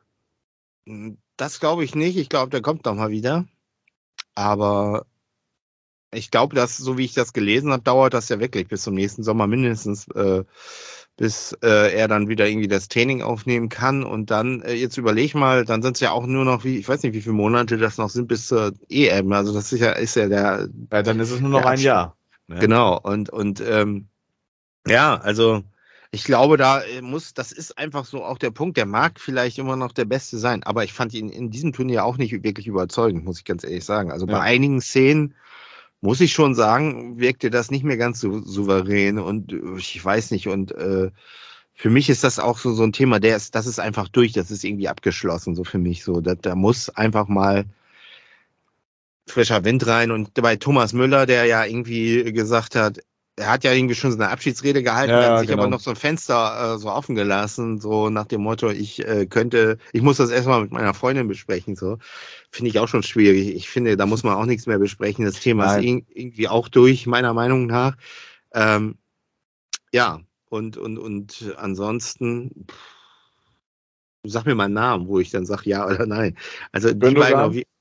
Das glaube ich nicht. Ich glaube, der kommt noch mal wieder. Aber ich glaube, dass, so wie ich das gelesen habe, dauert das ja wirklich bis zum nächsten Sommer mindestens, äh, bis äh, er dann wieder irgendwie das Training aufnehmen kann. Und dann, äh, jetzt überleg mal, dann sind es ja auch nur noch, wie ich weiß nicht, wie viele Monate das noch sind bis zur E M. Also das ist ja, ist ja der... Ja, dann ist es nur noch ein Jahr. Ne? Genau. Und, und ähm, ja, also ich glaube, da muss, das ist einfach so auch der Punkt, der mag vielleicht immer noch der Beste sein. Aber ich fand ihn in diesem Turnier auch nicht wirklich überzeugend, muss ich ganz ehrlich sagen. Also bei ja. einigen Szenen muss ich schon sagen, wirkte das nicht mehr ganz so souverän und ich weiß nicht und äh, für mich ist das auch so so ein Thema, der ist, das ist einfach durch, das ist irgendwie abgeschlossen so für mich so, da, da muss einfach mal frischer Wind rein und bei Thomas Müller, der ja irgendwie gesagt hat, er hat ja irgendwie schon so eine Abschiedsrede gehalten, Ja, hat sich genau. aber noch so ein Fenster äh, so offen gelassen, so nach dem Motto, ich äh, könnte, ich muss das erstmal mit meiner Freundin besprechen, so. Finde ich auch schon schwierig. Ich finde, da muss man auch nichts mehr besprechen. Das Thema ist Nein. ir- irgendwie auch durch, meiner Meinung nach. Ähm, ja, und, und, und ansonsten, pff, sag mir mal einen Namen, wo ich dann sage ja oder nein. Also die beiden, auf Gündogan, je-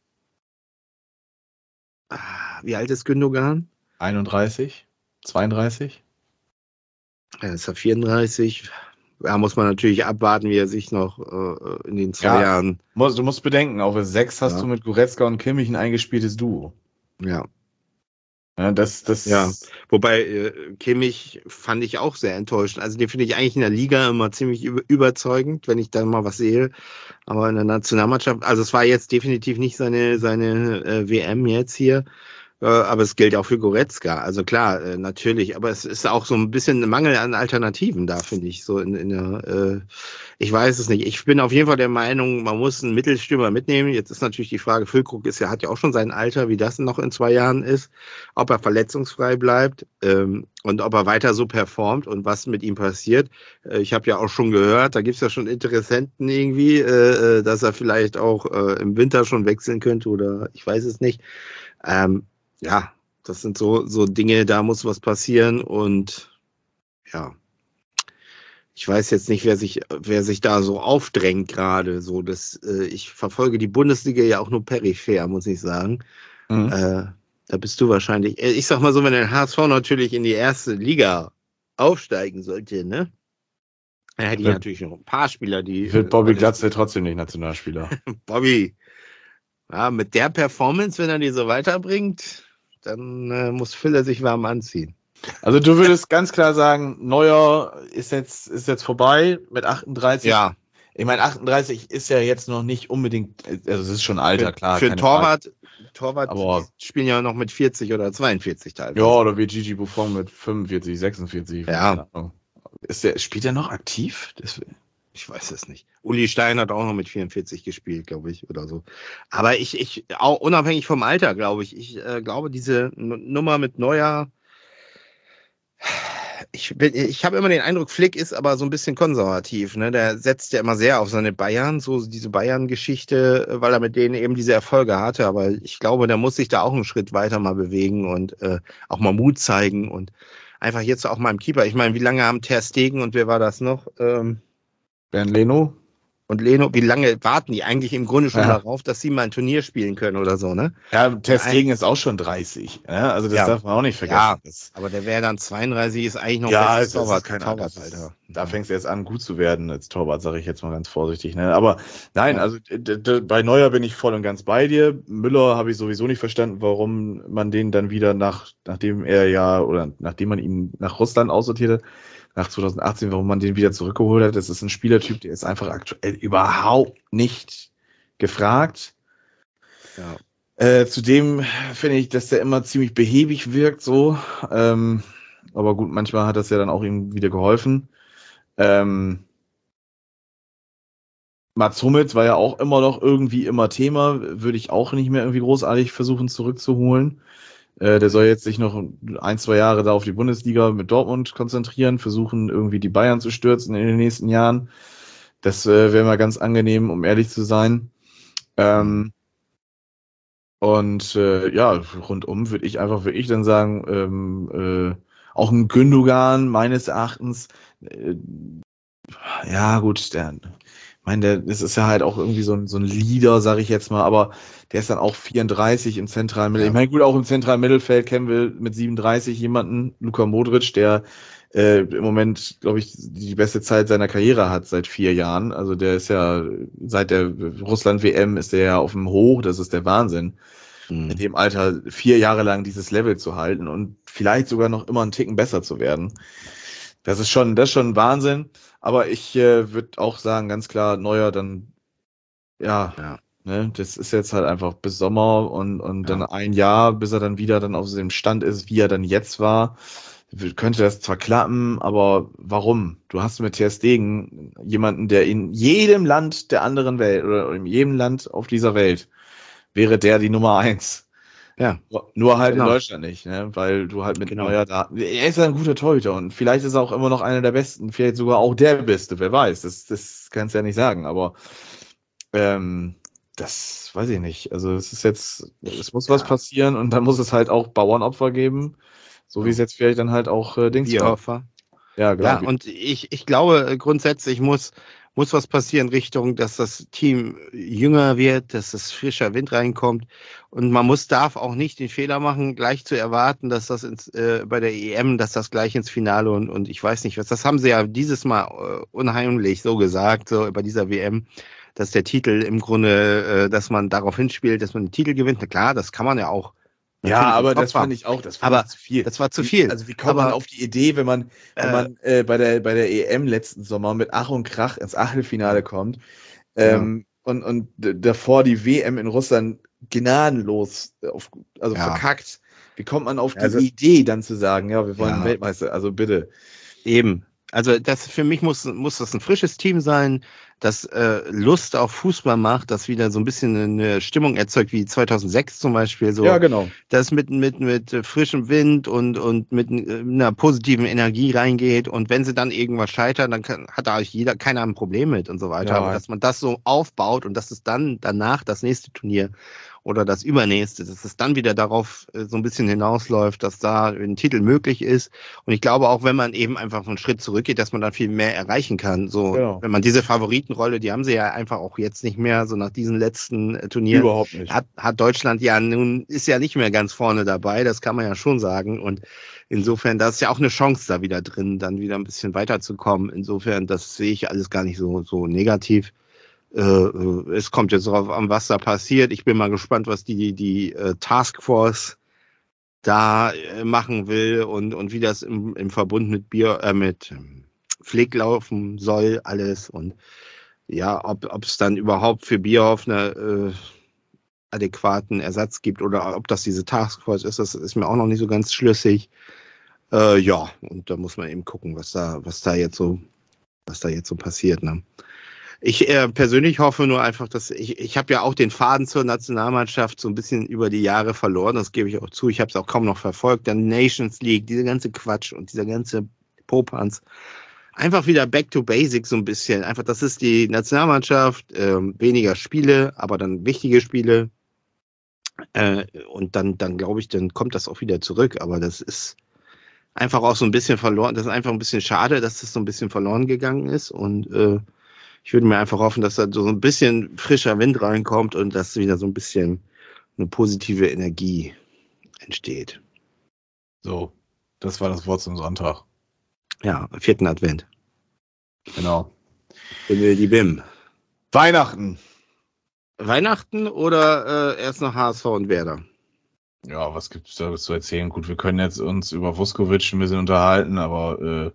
Ah, wie alt ist Gündogan? einunddreißig, zweiunddreißig. Er ist ja vierunddreißig. Da muss man natürlich abwarten, wie er sich noch äh, in den zwei Ja, Jahren. Muss, du musst bedenken, auf der sechs hast Ja. du mit Goretzka und Kimmich ein eingespieltes Duo. Ja, Ja, das, das, ja. Wobei äh, Kimmich fand ich auch sehr enttäuschend. Also den finde ich eigentlich in der Liga immer ziemlich über, überzeugend, wenn ich da mal was sehe. Aber in der Nationalmannschaft, also es war jetzt definitiv nicht seine seine äh, W M jetzt hier. Äh, aber es gilt auch für Goretzka. Also klar, äh, natürlich. Aber es ist auch so ein bisschen ein Mangel an Alternativen da, finde ich. So in, in der, äh, ich weiß es nicht. Ich bin auf jeden Fall der Meinung, man muss einen Mittelstürmer mitnehmen. Jetzt ist natürlich die Frage, Füllkrug ist ja, hat ja auch schon sein Alter, wie das noch in zwei Jahren ist, ob er verletzungsfrei bleibt ähm, und ob er weiter so performt und was mit ihm passiert. Äh, ich habe ja auch schon gehört, da gibt es ja schon Interessenten irgendwie, äh, äh, dass er vielleicht auch äh, im Winter schon wechseln könnte oder ich weiß es nicht. Ähm, ja, das sind so, so Dinge, da muss was passieren und ja, ich weiß jetzt nicht, wer sich, wer sich da so aufdrängt gerade. So, das, äh, ich verfolge die Bundesliga ja auch nur peripher, muss ich sagen. Mhm. Äh, da bist du wahrscheinlich. äh, Ich sag mal so, wenn der H S V natürlich in die erste Liga aufsteigen sollte, ne? Dann hätte ich Wird- natürlich noch ein paar Spieler, die. Wird Bobby äh, Glatzel trotzdem nicht Nationalspieler. Bobby, ja, mit der Performance, wenn er die so weiterbringt, dann äh, muss Füller sich warm anziehen. Also du würdest ganz klar sagen, Neuer ist jetzt, ist jetzt vorbei mit achtunddreißig. Ja, Ich meine, achtunddreißig ist ja jetzt noch nicht unbedingt, also es ist schon Alter, für, klar. für keine Torwart, Torwart Aber- die spielen ja noch mit vierzig oder zweiundvierzig Frage. teilweise. Ja, oder wie Gigi Buffon mit fünfundvierzig, sechsundvierzig. Ja. keine Ahnung. Ist der, spielt er noch aktiv? Das, Ich weiß es nicht. Uli Stein hat auch noch mit vierundvierzig gespielt, glaube ich, oder so. Aber ich, ich, auch unabhängig vom Alter, glaube ich, ich äh, glaube, diese N- Nummer mit Neuer, ich bin, ich habe immer den Eindruck, Flick ist aber so ein bisschen konservativ, ne? Der setzt ja immer sehr auf seine Bayern, so diese Bayern-Geschichte, weil er mit denen eben diese Erfolge hatte. Aber ich glaube, der muss sich da auch einen Schritt weiter mal bewegen und äh, auch mal Mut zeigen und einfach jetzt auch mal im Keeper. Ich meine, wie lange haben Ter Stegen und wer war das noch? Ähm, Bernd Leno? Und Leno, wie lange warten die eigentlich im Grunde schon Ja. darauf, dass sie mal ein Turnier spielen können oder so, ne? Ja, Ter Stegen ist auch schon dreißig. Ja, also das Ja. darf man auch nicht vergessen. Ja. Das, Aber der wäre dann zweiunddreißig, ist eigentlich noch ja, bestes es ist Torwart, kein Torwart, anderes. Alter. Da fängt es jetzt an, gut zu werden als Torwart, sage ich jetzt mal ganz vorsichtig. Ne? Aber nein, Ja. also d- d- bei Neuer bin ich voll und ganz bei dir. Müller habe ich sowieso nicht verstanden, warum man den dann wieder nach, nachdem er ja, oder nachdem man ihn nach Russland aussortiert hat, nach zweitausendachtzehn, warum man den wieder zurückgeholt hat. Das ist ein Spielertyp, der ist einfach aktuell überhaupt nicht gefragt. Ja. Äh, zudem finde ich, dass der immer ziemlich behäbig wirkt, so. Ähm, aber gut, manchmal hat das ja dann auch ihm wieder geholfen. Ähm, Mats Hummels war ja auch immer noch irgendwie immer Thema, würde ich auch nicht mehr irgendwie großartig versuchen zurückzuholen. Äh, der soll jetzt sich noch ein, zwei Jahre da auf die Bundesliga mit Dortmund konzentrieren, versuchen irgendwie die Bayern zu stürzen in den nächsten Jahren. Das äh, wäre mal ganz angenehm, um ehrlich zu sein. Ähm, und äh, ja, rundum würde ich einfach, würde ich dann sagen, ähm, äh, auch ein Gündogan meines Erachtens, äh, ja gut, der, ich meine, der, das ist ja halt auch irgendwie so ein, so ein Leader, sage ich jetzt mal, aber der ist dann auch vierunddreißig im zentralen Mittelfeld. Ja. Ich meine, gut, auch im zentralen Mittelfeld kennen wir mit siebenunddreißig jemanden, Luka Modric, der äh, im Moment, glaube ich, die beste Zeit seiner Karriere hat seit vier Jahren. Also der ist ja, seit der Russland-W M ist der ja auf dem Hoch, das ist der Wahnsinn. In Mhm. dem Alter vier Jahre lang dieses Level zu halten und vielleicht sogar noch immer einen Ticken besser zu werden. Das ist schon, das ist schon ein Wahnsinn. Aber ich äh, würde auch sagen, ganz klar, Neuer dann, ja, Ja. ne, das ist jetzt halt einfach bis Sommer und, und Ja. dann ein Jahr, bis er dann wieder dann auf dem Stand ist, wie er dann jetzt war. Könnte das zwar klappen, aber warum? Du hast mit Ter Stegen jemanden, der in jedem Land der anderen Welt oder in jedem Land auf dieser Welt wäre der die Nummer eins. Ja. Nur halt Genau. in Deutschland nicht, ne? Weil du halt mit Genau. Neuer da. Er ist ja ein guter Torhüter und vielleicht ist er auch immer noch einer der Besten, vielleicht sogar auch der Beste, wer weiß. Das, das kannst du ja nicht sagen, aber ähm, das weiß ich nicht. Also es ist jetzt, es muss was Ja. passieren und dann muss es halt auch Bauernopfer geben, so wie Ja. es jetzt vielleicht dann halt auch äh, Dings war. Bierhofer. Ja, genau. Ja, und ich, ich glaube, äh, grundsätzlich muss, muss was passieren in Richtung, dass das Team jünger wird, dass das frischer Wind reinkommt. Und man muss, darf auch nicht den Fehler machen, gleich zu erwarten, dass das ins, äh, bei der E M, dass das gleich ins Finale und, und ich weiß nicht was. Das haben sie ja dieses Mal äh, unheimlich so gesagt, so bei dieser W M, dass der Titel im Grunde, äh, dass man darauf hinspielt, dass man den Titel gewinnt. Na klar, das kann man ja auch. Ja, natürlich im aber Kopf das fand haben. ich auch, das fand Aber ich zu viel. das war zu viel. Also wie kommt man Aber, auf die Idee, wenn man, wenn äh, man äh, bei der bei der E M letzten Sommer mit Ach und Krach ins Achtelfinale kommt ähm, und und d- davor die W M in Russland gnadenlos auf, also Ja. verkackt. Wie kommt man auf die Also- Idee, dann zu sagen, ja, wir wollen Ja. Weltmeister? Also bitte. Eben. Also das für mich muss muss das ein frisches Team sein, das äh, Lust auf Fußball macht, das wieder so ein bisschen eine Stimmung erzeugt wie zweitausendsechs zum Beispiel, so Ja, genau. das mit mit mit äh, frischem Wind und und mit äh, einer positiven Energie reingeht und wenn sie dann irgendwas scheitern, dann kann, hat da eigentlich jeder keiner ein Problem mit und so weiter. Ja. Aber dass man das so aufbaut und dass es dann danach das nächste Turnier oder das übernächste, dass es dann wieder darauf äh, so ein bisschen hinausläuft, dass da ein Titel möglich ist. Und ich glaube auch, wenn man eben einfach einen Schritt zurückgeht, dass man dann viel mehr erreichen kann. So, Genau. wenn man diese Favoritenrolle, die haben sie ja einfach auch jetzt nicht mehr, so nach diesen letzten äh, Turnieren. Überhaupt nicht. Hat, hat Deutschland ja nun, ist ja nicht mehr ganz vorne dabei, das kann man ja schon sagen. Und insofern, da ist ja auch eine Chance da wieder drin, dann wieder ein bisschen weiterzukommen. Insofern, das sehe ich alles gar nicht so, so negativ. Äh, es kommt jetzt darauf an, was da passiert. Ich bin mal gespannt, was die, die, die äh, Taskforce da äh, machen will und, und wie das im, im Verbund mit Bier, äh, mit ähm, Flick laufen soll, alles. Und ja, ob ob es dann überhaupt für Bierhoff eine äh, adäquaten Ersatz gibt oder ob das diese Taskforce ist, das ist mir auch noch nicht so ganz schlüssig. Äh, ja, und da muss man eben gucken, was da, was da jetzt so, was da jetzt so passiert, ne? Ich äh, persönlich hoffe nur einfach, dass ich, ich habe ja auch den Faden zur Nationalmannschaft so ein bisschen über die Jahre verloren, das gebe ich auch zu. Ich habe es auch kaum noch verfolgt. Dann Nations League, diese ganze Quatsch und dieser ganze Popanz. Einfach wieder back to basics so ein bisschen. Einfach, das ist die Nationalmannschaft, ähm, weniger Spiele, aber dann wichtige Spiele. Äh, und dann, dann glaube ich, dann kommt das auch wieder zurück. Aber das ist einfach auch so ein bisschen verloren. Das ist einfach ein bisschen schade, dass das so ein bisschen verloren gegangen ist. Und äh, ich würde mir einfach hoffen, dass da so ein bisschen frischer Wind reinkommt und dass wieder so ein bisschen eine positive Energie entsteht. So, das war das Wort zum Sonntag. Ja, vierten Advent. Genau. Bimmel die Bim. Weihnachten. Weihnachten oder äh, erst noch H S V und Werder? Ja, was gibt's da zu erzählen? Gut, wir können jetzt uns über Vuskovic ein bisschen unterhalten, aber äh,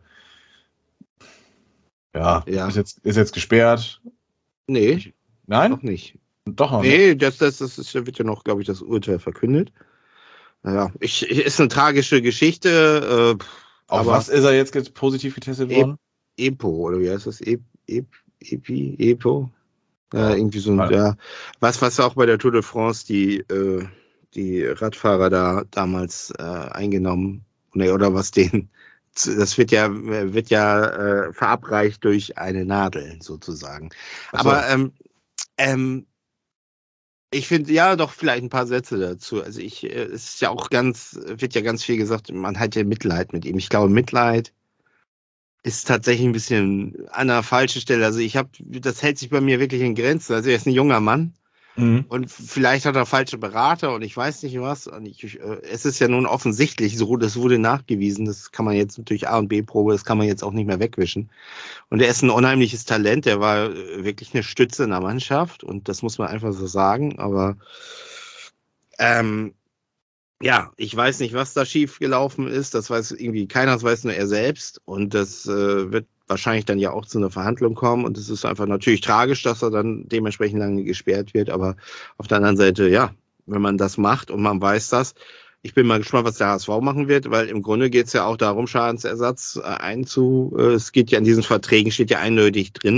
ja, Ja. Ist, jetzt, ist jetzt gesperrt. Nee, Nein? noch nicht. Doch noch nicht. Nee, das, das, das ist, wird ja noch, glaube ich, das Urteil verkündet. Naja, ich, ist eine tragische Geschichte. Äh, Auf aber was ist er jetzt get- positiv getestet E- worden? EPO, oder wie heißt das? E- E- Epi, EPO? Ja. Ja, irgendwie so ein, Ja. ja. Was, was auch bei der Tour de France die, äh, die Radfahrer da damals äh, eingenommen, nee, oder was denen, das wird ja, wird ja äh, verabreicht durch eine Nadel, sozusagen. Ach so. Aber ähm, ähm, ich finde, ja, doch vielleicht ein paar Sätze dazu. Also ich, äh, es ist ja auch ganz, wird ja ganz viel gesagt, man hat ja Mitleid mit ihm. Ich glaube, Mitleid ist tatsächlich ein bisschen an der falschen Stelle. Also ich habe, das hält sich bei mir wirklich in Grenzen. Also er ist ein junger Mann Mhm. und vielleicht hat er falsche Berater und ich weiß nicht was. Und ich, äh, es ist ja nun offensichtlich so, das wurde nachgewiesen. Das kann man jetzt natürlich A- und B-Probe, das kann man jetzt auch nicht mehr wegwischen. Und er ist ein unheimliches Talent. Der war äh, wirklich eine Stütze in der Mannschaft und das muss man einfach so sagen. Aber ähm, ja, ich weiß nicht, was da schief gelaufen ist. Das weiß irgendwie keiner, das weiß nur er selbst. Und das äh, wird wahrscheinlich dann ja auch zu einer Verhandlung kommen. Und es ist einfach natürlich tragisch, dass er dann dementsprechend lange gesperrt wird. Aber auf der anderen Seite, ja, wenn man das macht und man weiß das, ich bin mal gespannt, was der H S V machen wird, weil im Grunde geht es ja auch darum, Schadensersatz äh, einzu. Äh, es geht ja in diesen Verträgen, steht ja eindeutig drin,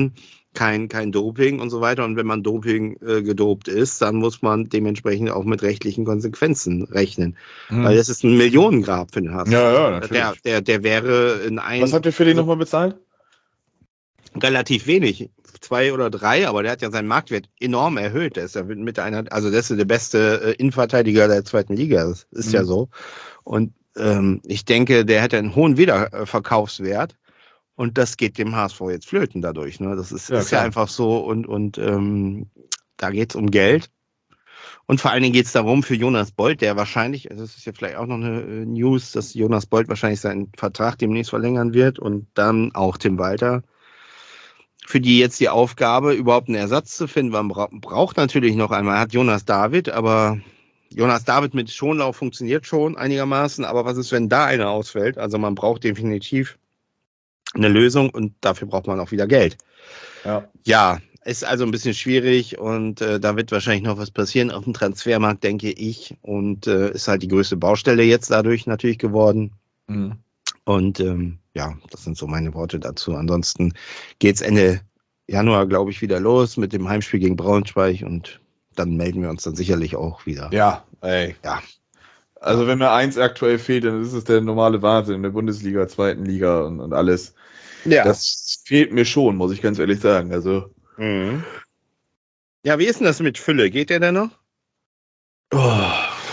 kein, kein Doping und so weiter. Und wenn man Doping äh, gedopt ist, dann muss man dementsprechend auch mit rechtlichen Konsequenzen rechnen. Hm. Weil das ist ein Millionengrab für den H S V. Ja, ja, natürlich. Der, der, der wäre in ein... Was habt ihr für den nochmal bezahlt? Relativ wenig. Zwei oder drei, aber der hat ja seinen Marktwert enorm erhöht. Der ist ja mit einer, also das ist der beste äh, Innenverteidiger der zweiten Liga. Das ist mhm. ja so. Und ähm, ich denke, der hätte einen hohen Wiederverkaufswert. Und das geht dem H S V jetzt flöten dadurch. Ne? Das ist ja, ist ja einfach so. Und, und ähm, da geht es um Geld. Und vor allen Dingen geht es darum, für Jonas Bold, der wahrscheinlich, also das ist ja vielleicht auch noch eine News, dass Jonas Bold wahrscheinlich seinen Vertrag demnächst verlängern wird und dann auch Tim Walter, für die jetzt die Aufgabe, überhaupt einen Ersatz zu finden. Man bra- braucht natürlich noch einmal, er hat Jonas David, aber Jonas David mit Schonlauf funktioniert schon einigermaßen, aber was ist, wenn da einer ausfällt? Also man braucht definitiv eine Lösung und dafür braucht man auch wieder Geld. Ja, ja ist also ein bisschen schwierig und äh, da wird wahrscheinlich noch was passieren auf dem Transfermarkt, denke ich, und äh, ist halt die größte Baustelle jetzt dadurch natürlich geworden. Mhm. Und ähm, ja, das sind so meine Worte dazu. Ansonsten geht's Ende Januar, glaube ich, wieder los mit dem Heimspiel gegen Braunschweig und dann melden wir uns dann sicherlich auch wieder. Ja, ey. Ja. Also wenn mir eins aktuell fehlt, dann ist es der normale Wahnsinn in der Bundesliga, zweiten Liga und, und alles. Ja. Das fehlt mir schon, muss ich ganz ehrlich sagen. Also. Mhm. Ja, wie ist denn das mit Fülle? Geht der denn noch? Oh.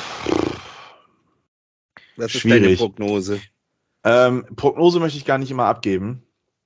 Was ist Schwierig. deine Prognose? Ähm, Prognose möchte ich gar nicht immer abgeben.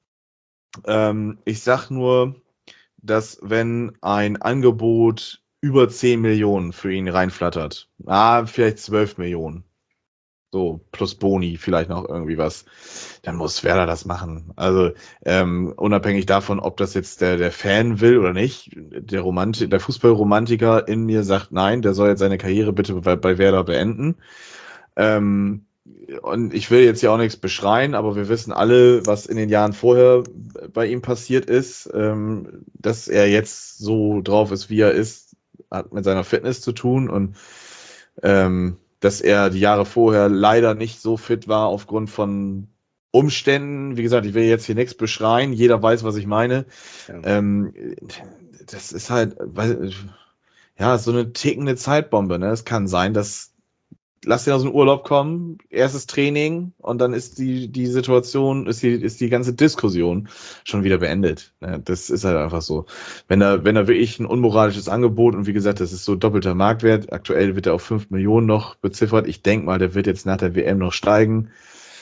Ähm, ich sag nur, dass wenn ein Angebot über zehn Millionen für ihn reinflattert, ah, vielleicht zwölf Millionen, so plus Boni, vielleicht noch irgendwie was, dann muss Werder das machen. Also ähm, unabhängig davon, ob das jetzt der, der Fan will oder nicht, der Romantik, der Fußballromantiker in mir sagt, nein, der soll jetzt seine Karriere bitte bei, bei Werder beenden. Ähm, Und ich will jetzt ja auch nichts beschreien, aber wir wissen alle, was in den Jahren vorher bei ihm passiert ist. Ähm, dass er jetzt so drauf ist, wie er ist, hat mit seiner Fitness zu tun und ähm, dass er die Jahre vorher leider nicht so fit war aufgrund von Umständen. Wie gesagt, ich will jetzt hier nichts beschreien. Jeder weiß, was ich meine. Ja. Ähm, das ist halt, weil, ja, so eine tickende Zeitbombe. Ne? Es kann sein, dass lass ihn aus dem Urlaub kommen, erstes Training und dann ist die die Situation, ist die ist die ganze Diskussion schon wieder beendet. Das ist halt einfach so. Wenn er wenn er wirklich ein unmoralisches Angebot und wie gesagt, das ist so doppelter Marktwert. Aktuell wird er auf fünf Millionen noch beziffert. Ich denke mal, der wird jetzt nach der W M noch steigen.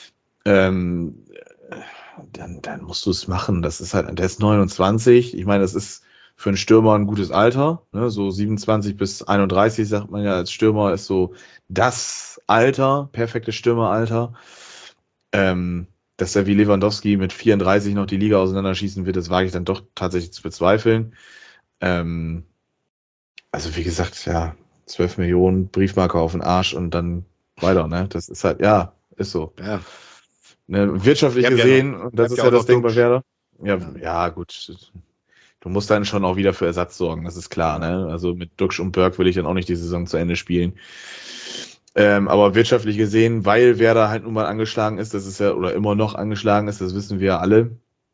Ähm, dann dann musst du es machen. Das ist halt, der ist neunundzwanzig. Ich meine, das ist für einen Stürmer ein gutes Alter, ne? So siebenundzwanzig bis einunddreißig sagt man ja als Stürmer ist so das Alter, perfektes Stürmeralter. Ähm, dass er wie Lewandowski mit vierunddreißig noch die Liga auseinanderschießen wird, das wage ich dann doch tatsächlich zu bezweifeln. Ähm, also wie gesagt, ja, zwölf Millionen, Briefmarke auf den Arsch und dann weiter, ne? Das ist halt, ja, ist so. Ja. Ne, wirtschaftlich gesehen, ja noch, und das ist ja das Ding bei Werder. Ja, ja, ja, gut. Du musst dann schon auch wieder für Ersatz sorgen, das ist klar, ne? Also mit Duxch und Berg will ich dann auch nicht die Saison zu Ende spielen. Ähm, aber wirtschaftlich gesehen, weil Werder halt nun mal angeschlagen ist, das ist ja, oder immer noch angeschlagen ist, das wissen wir ja alle.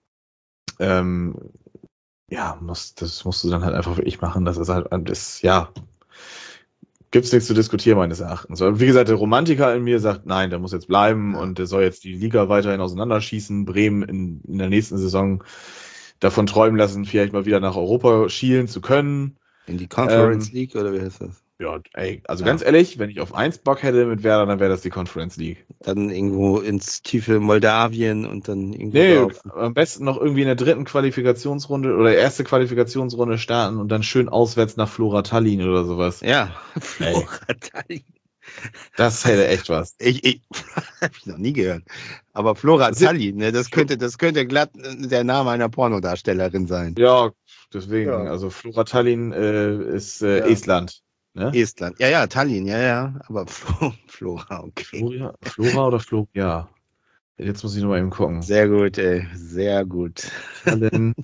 Ähm, ja, muss, das musst du dann halt einfach wirklich machen, das ist halt, das, ja, gibt's nichts zu diskutieren, meines Erachtens. Aber wie gesagt, der Romantiker in mir sagt, nein, der muss jetzt bleiben ja. Und der soll jetzt die Liga weiterhin auseinanderschießen, Bremen in, in der nächsten Saison davon träumen lassen, vielleicht mal wieder nach Europa schielen zu können. In die Conference ähm, League oder wie heißt das? Ja, ey, also ja. Ganz ehrlich, wenn ich auf eins Bock hätte mit Werder, dann wäre das die Conference League. Dann irgendwo ins tiefe Moldawien und dann irgendwo Nee, drauf. Am besten noch irgendwie in der dritten Qualifikationsrunde oder erste Qualifikationsrunde starten und dann schön auswärts nach Flora Tallinn oder sowas. Ja, Flora Tallinn. Das hätte echt was. Ich, ich habe ich noch nie gehört. Aber Flora Tallinn, ne, das könnte, das könnte glatt der Name einer Pornodarstellerin sein. Ja, deswegen. Ja. Also Flora Tallinn äh, ist äh, ja. Estland. Ne? Estland. Ja, ja, Tallinn, ja, ja. Aber Flo, Flora, okay. Flora, Flora oder Flora? Ja. Jetzt muss ich noch mal eben gucken. Sehr gut, ey. Sehr gut. Tallinn.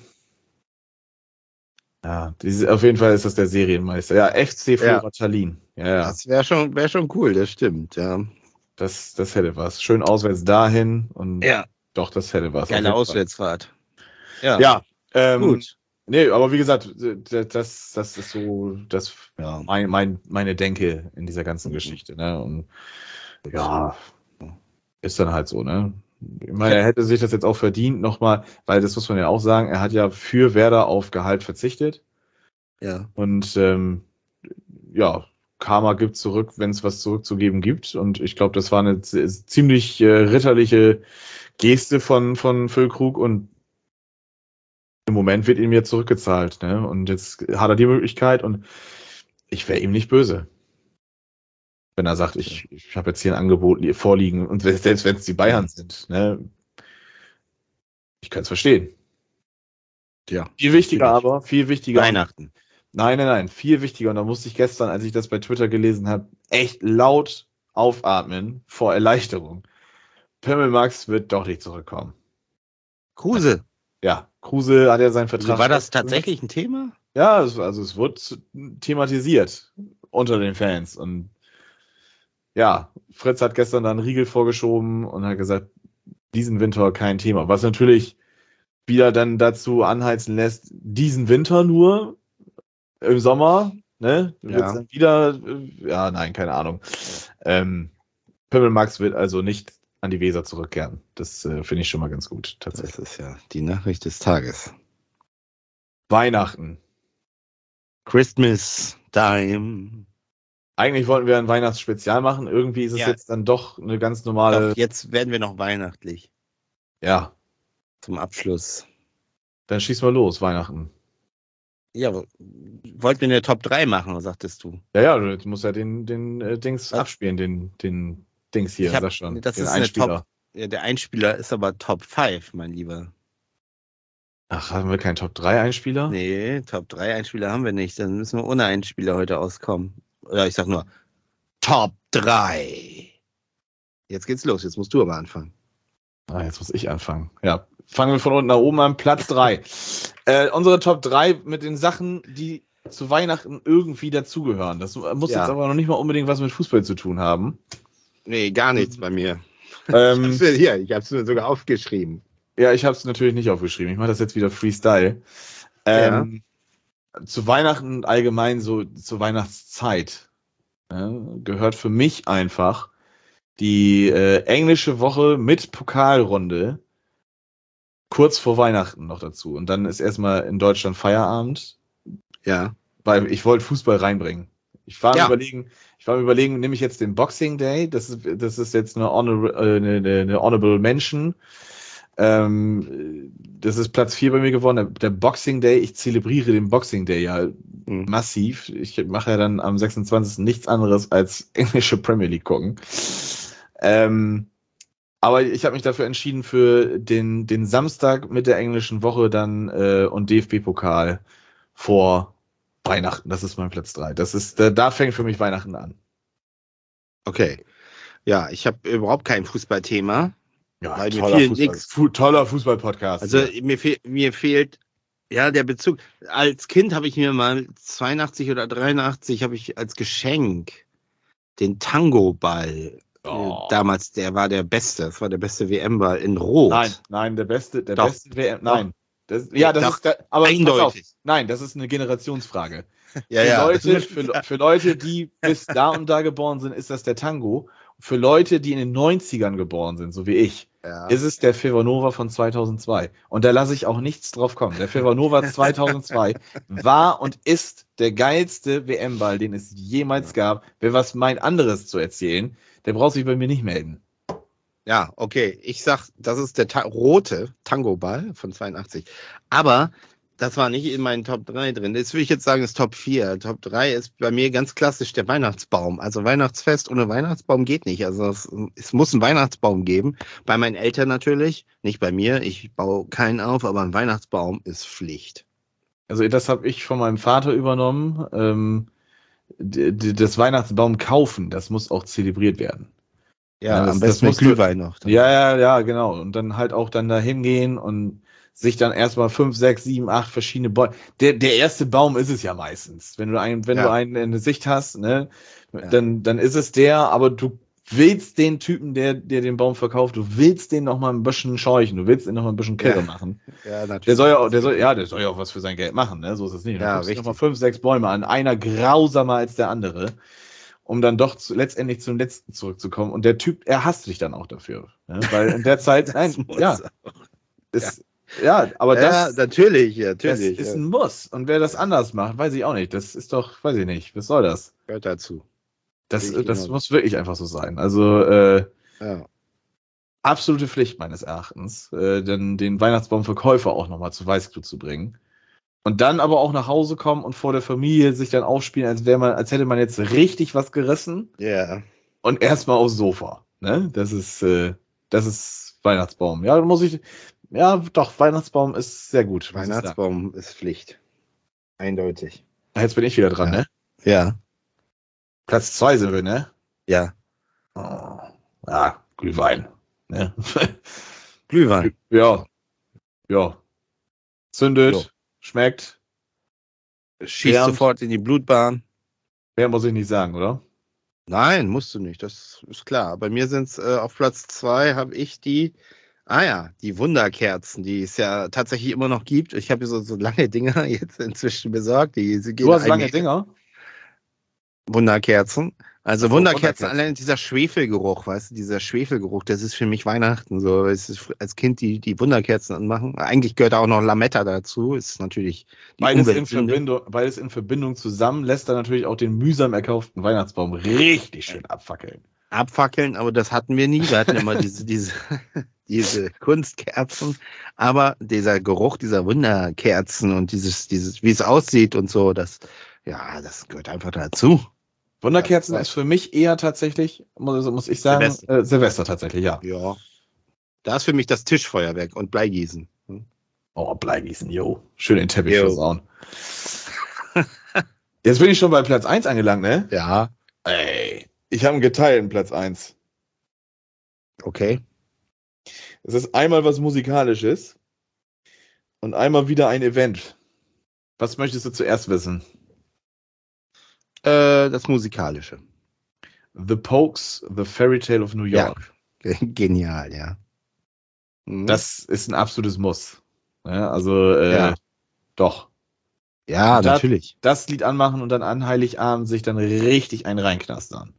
Ja, diese, auf jeden Fall ist das der Serienmeister. Ja, F C Flora ja. Tallinn. Ja, ja. Das wäre schon, wär schon cool, das stimmt, ja. Das, das hätte was. Schön auswärts dahin und ja. Doch, das hätte was. Geile Auswärtsfahrt. Ja, ja ähm, gut. Nee, aber wie gesagt, das, das ist so das Ja. mein, mein, meine Denke in dieser ganzen Geschichte. Ne? Und ja, ist dann halt so, ne? Ich meine, er hätte sich das jetzt auch verdient nochmal, weil das muss man ja auch sagen, er hat ja für Werder auf Gehalt verzichtet. Ja. Und ähm, ja, Karma gibt zurück, wenn es was zurückzugeben gibt. Und ich glaube, das war eine z- ziemlich äh, ritterliche Geste von, von Füllkrug und im Moment wird ihm jetzt zurückgezahlt. Ne? Und jetzt hat er die Möglichkeit und ich wäre ihm nicht böse, wenn er sagt, ich, ich habe jetzt hier ein Angebot li- vorliegen und selbst wenn es die Bayern sind. Ne? Ich kann es verstehen. Ja. Viel wichtiger natürlich. aber, viel wichtiger. Weihnachten. Nein, nein, nein, viel wichtiger. Und da musste ich gestern, als ich das bei Twitter gelesen habe, echt laut aufatmen vor Erleichterung. Pimmelmax wird doch nicht zurückkommen. Kruse. Ja, Kruse hat ja seinen Vertrag. War das tatsächlich ein Thema? Ja, es, also es wird thematisiert unter den Fans. Und ja, Fritz hat gestern dann einen Riegel vorgeschoben und hat gesagt, diesen Winter kein Thema. Was natürlich wieder dann dazu anheizen lässt, diesen Winter nur im Sommer, ne? Wird's Ja. dann wieder, äh, ja, nein, keine Ahnung. Ähm, Pimmelmax wird also nicht an die Weser zurückkehren. Das äh, finde ich schon mal ganz gut, tatsächlich. Das ist ja die Nachricht des Tages. Weihnachten. Christmas time. Eigentlich wollten wir ein Weihnachtsspezial machen. Irgendwie ist es Ja. jetzt dann doch eine ganz normale. Doch, jetzt werden wir noch weihnachtlich. Ja, Zum Abschluss. dann schieß mal los, Weihnachten. Ja, wo- wollten wir eine Top drei machen, oder sagtest du? Ja, ja, du musst ja den, den äh, Dings Was? abspielen, den, den Dings hier, Ich hab- sag schon. das den ist eine Einspieler. Top. Ja, der Einspieler ist aber Top fünf, mein Lieber. Ach, haben wir keinen Top drei Einspieler? Nee, Top drei Einspieler haben wir nicht. Dann müssen wir ohne Einspieler heute auskommen. Oder ich sag nur Top drei. Jetzt geht's los. Jetzt musst du aber anfangen. Ah, jetzt muss ich anfangen. Ja, fangen wir von unten nach oben an. Platz drei. äh, unsere Top drei mit den Sachen, die zu Weihnachten irgendwie dazugehören. Das muss Ja. jetzt aber noch nicht mal unbedingt was mit Fußball zu tun haben. Nee, gar nichts bei mir. Ähm, Ich hab's mir hier, ich hab's mir sogar aufgeschrieben. ja, ich habe es natürlich nicht aufgeschrieben. Ich mache das jetzt wieder Freestyle. Ähm, Zu Weihnachten allgemein, so zur Weihnachtszeit, ja, gehört für mich einfach die äh, englische Woche mit Pokalrunde kurz vor Weihnachten noch dazu. Und dann ist erstmal in Deutschland Feierabend, Ja. weil ich wollte Fußball reinbringen. Ich war am Ja. überlegen, ich war am überlegen, nehme ich jetzt den Boxing Day, das ist, das ist jetzt eine, honor, äh, eine, eine, eine Honorable Mention. Ähm, das ist Platz vier bei mir geworden, der, der Boxing Day. Ich zelebriere den Boxing Day ja Hm. massiv. Ich mache ja dann am sechsundzwanzigsten nichts anderes als englische Premier League gucken. Ähm, aber ich habe mich dafür entschieden für den, den Samstag mit der englischen Woche dann äh, und D F B-Pokal vor Weihnachten. Das ist mein Platz drei. Das ist, da, da fängt für mich Weihnachten an. Okay. Ja, ich habe überhaupt kein Fußballthema. Ja, Weil mir toller, fiel Fußball, nix. Fu toller Fußball-Podcast. Also ja. mir, fehl, mir fehlt ja der Bezug. Als Kind habe ich mir mal zweiundachtzig oder dreiundachtzig habe ich als Geschenk den Tango-Ball. Oh. Äh, damals, der war der beste. Das war der beste W M-Ball in Rot. Nein, nein, der beste, der Doch. beste W M. Nein. Das, ja, das Doch. ist, da, aber pass auf. Eindeutig. Nein, das ist eine Generationsfrage. Ja, für, ja. Leute, für, für Leute, die bis da und da geboren sind, ist das der Tango. Für Leute, die in den neunzigern geboren sind, so wie ich, ja. ist es der Fevanova von zweitausendzwei. Und da lasse ich auch nichts drauf kommen. Der Fevanova zweitausendzwei war und ist der geilste W M-Ball, den es jemals gab. Wer was meint, anderes zu erzählen, der braucht sich bei mir nicht melden. Ja, okay. Ich sag, das ist der ta rote Tango-Ball von zweiundachtzig. Aber das war nicht in meinen Top drei drin. Das würde ich jetzt sagen, ist Top vier. Top drei ist bei mir ganz klassisch der Weihnachtsbaum. Also Weihnachtsfest ohne Weihnachtsbaum geht nicht. Also es, es muss einen Weihnachtsbaum geben. Bei meinen Eltern natürlich, nicht bei mir. Ich baue keinen auf, aber ein Weihnachtsbaum ist Pflicht. Also das habe ich von meinem Vater übernommen. Ähm, d- d- das Weihnachtsbaum kaufen, das muss auch zelebriert werden. Ja, Ja, das- am das besten mit musst du- Glühwein noch. Ja, ja, ja, genau. Und dann halt auch dann da hingehen und sich dann erstmal fünf, sechs, sieben, acht verschiedene Bäume. Der, der erste Baum ist es ja meistens. Wenn du einen, wenn Ja. du einen in der Sicht hast, ne, Ja. dann, dann ist es der, aber du willst den Typen, der der den Baum verkauft, du willst den noch mal ein bisschen scheuchen, du willst den noch mal ein bisschen Kirre Ja. machen. Ja, natürlich. Der soll ja auch, der soll, ja, der soll ja auch was für sein Geld machen, ne? So ist es nicht. Ja, Dann guckst du richtig. noch mal fünf, sechs Bäume an, einer grausamer als der andere, um dann doch zu, letztendlich zum letzten zurückzukommen. Und der Typ, er hasst dich dann auch dafür, ne? Weil in der Zeit, nein, muss ja, auch. ist, ja, aber das, Ja, natürlich, ja, das natürlich. ist ja. ein Muss. Und wer das anders macht, weiß ich auch nicht. Das ist doch, weiß ich nicht. Was soll das? Gehört dazu. Das, Sehe ich das genauso. muss wirklich einfach so sein. Also, äh, Ja. absolute Pflicht meines Erachtens, äh, denn den Weihnachtsbaumverkäufer auch nochmal zu Weißglut zu bringen. Und dann aber auch nach Hause kommen und vor der Familie sich dann aufspielen, als wäre man, als hätte man jetzt richtig was gerissen Ja. und erstmal aufs Sofa. Ne? Das ist, äh, das ist Weihnachtsbaum. Ja, muss ich, ja, doch, Weihnachtsbaum ist sehr gut. muss ich sagen. Weihnachtsbaum ist Pflicht. Eindeutig. Jetzt bin ich wieder dran, Ja. ne? Ja. Platz zwei sind wir, ne? Ja. Oh, ja, Glühwein. Ne? Glühwein. Ja. Ja. Zündet, Jo. schmeckt. Schießt Wärmt. sofort in die Blutbahn. Mehr muss ich nicht sagen, oder? Nein, musst du nicht. Das ist klar. Bei mir sind es äh, auf Platz zwei habe ich die, ah ja, die Wunderkerzen, die es ja tatsächlich immer noch gibt. Ich habe so, so lange Dinger jetzt inzwischen besorgt. Die, sie gehen Du hast ein lange Meter. Dinger. Wunderkerzen. Also Ach so, Wunderkerzen, Wunderkerzen. allein dieser Schwefelgeruch, weißt du, dieser Schwefelgeruch, das ist für mich Weihnachten. So, es ist als Kind die, die Wunderkerzen anmachen. Eigentlich gehört auch noch Lametta dazu. Ist natürlich die Beides in, Umweltsünde. Verbindung, beides in Verbindung zusammen lässt dann natürlich auch den mühsam erkauften Weihnachtsbaum richtig schön abfackeln. Abfackeln, aber das hatten wir nie. Wir hatten immer diese, diese, diese Kunstkerzen. Aber dieser Geruch dieser Wunderkerzen und dieses, dieses, wie es aussieht und so, das, ja, das gehört einfach dazu. Wunderkerzen Ja, ist für mich eher tatsächlich, muss, muss ich sagen, Silvester. Silvester. Äh, Silvester tatsächlich, ja. Ja. Da ist für mich das Tischfeuerwerk und Bleigießen. Hm? Oh, Bleigießen, jo. Schön den Teppich Jo. versauen. Jetzt bin ich schon bei Platz eins angelangt, ne? Ja, Ey, ich habe einen geteilten Platz eins. okay. Es ist einmal was Musikalisches und einmal wieder ein Event. Was möchtest du zuerst wissen? Äh, das Musikalische. The Pokes, The Fairy Tale of New York. Ja. Genial, ja. Mhm. Das ist ein absolutes Muss. Ja, also, äh, Ja. doch. ja, Und da- natürlich. Das Lied anmachen und dann an Heiligabend sich dann richtig einen reinknastern.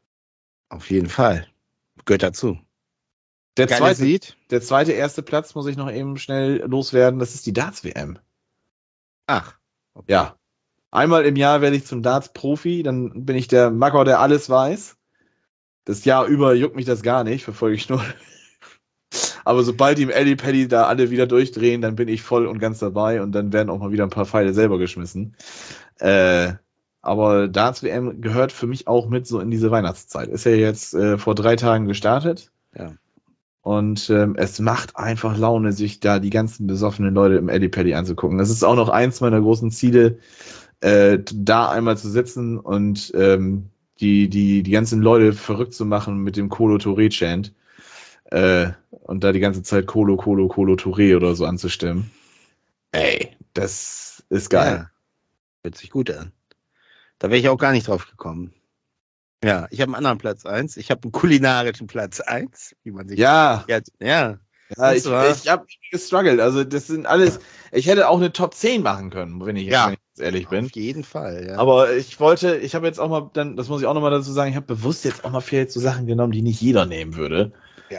Auf jeden Fall. Gehört dazu. Der Geiles zweite, Lied. der zweite erste Platz muss ich noch eben schnell loswerden. Das ist die Darts-W M. Ach. Okay. Ja. Einmal im Jahr werde ich zum Darts-Profi, dann bin ich der Macker, der alles weiß. Das Jahr über juckt mich das gar nicht, verfolge ich nur. Aber sobald die im Eddie Paddy da alle wieder durchdrehen, dann bin ich voll und ganz dabei und dann werden auch mal wieder ein paar Pfeile selber geschmissen. Äh, aber Darts-W M gehört für mich auch mit so in diese Weihnachtszeit. Ist ja jetzt äh, vor drei Tagen gestartet. Ja. Und ähm, es macht einfach Laune, sich da die ganzen besoffenen Leute im Eddie Paddy anzugucken. Das ist auch noch eins meiner großen Ziele, äh, da einmal zu sitzen und ähm, die, die, die ganzen Leute verrückt zu machen mit dem Colo Touré Chant. Äh, und da die ganze Zeit Colo, Colo, Colo Touré oder so anzustimmen. Ey, das ist geil. Ja. Hört sich gut an. Da wäre ich auch gar nicht drauf gekommen. Ja, ich habe einen anderen Platz eins. Ich habe einen kulinarischen Platz eins, wie man sich. Ja, Ja, ja. ja ich, Das war- ich habe gestruggelt. Also das sind alles, ich hätte auch eine Top zehn machen können, wenn ich, Ja. wenn ich jetzt ehrlich bin. Auf jeden Fall, ja. Aber ich wollte, ich habe jetzt auch mal, dann, das muss ich auch nochmal dazu sagen, ich habe bewusst jetzt auch mal vielleicht so Sachen genommen, die nicht jeder nehmen würde.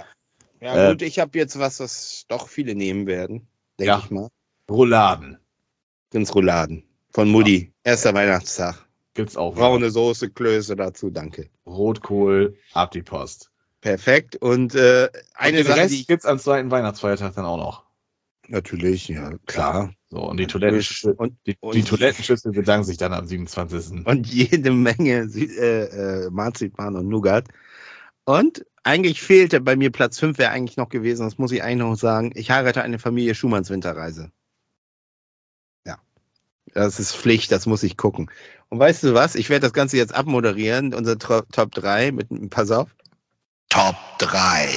ja, äh, gut, ich habe jetzt was, was doch viele nehmen werden, denke Ja. ich mal. Rouladen Ins Rouladen. Von Mutti. Erster Weihnachtstag. gibt's auch. Braune Soße, Klöße dazu, danke. Rotkohl, ab die Post. Perfekt. Und äh, und eine den Sache, Rest die ich, gibt's am zweiten Weihnachtsfeiertag dann auch noch. natürlich, ja, klar. So, und die Toilettenschüssel, Und, die, und, die Toilettenschüssel bedanken sich dann am siebenundzwanzigsten und jede Menge Sü- äh, äh, Marzipan und Nougat. Und eigentlich fehlte bei mir Platz fünf, wäre eigentlich noch gewesen, das muss ich eigentlich noch sagen. Ich heirate eine Familie Schumanns Winterreise. Ja. Das ist Pflicht, das muss ich gucken. Und weißt du was? Ich werde das Ganze jetzt abmoderieren, unser Tro- Top drei mit einem Pass auf. Top drei.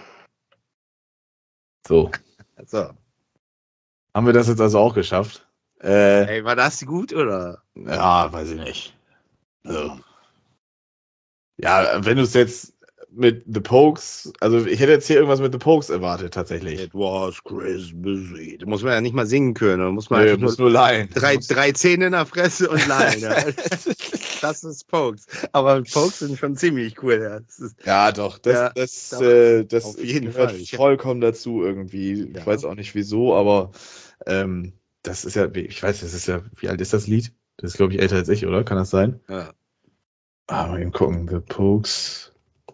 So. So. Haben wir das jetzt also auch geschafft? Äh, Ey, war das gut, oder? ja, weiß ich nicht. Also, ja, wenn du es jetzt mit The Pokes, also ich hätte jetzt hier irgendwas mit The Pokes erwartet, tatsächlich. It was Christmas Eve. Da muss man ja nicht mal singen können, da muss man Nee, einfach muss nur leihen. drei, drei Zähne in der Fresse und leihen. Ja. Das ist Pokes. Aber Pokes sind schon ziemlich cool. Ja, das ist, Ja, doch, das, Ja, das, doch, äh, das auf jeden gehört Fall. Ich hab- vollkommen dazu irgendwie. Ja. Ich weiß auch nicht wieso, aber ähm, das ist ja, ich weiß, das ist ja, wie alt ist das Lied? Das ist, glaube ich, älter als ich, oder? Kann das sein? ja. Ah, mal eben gucken. The Pokes.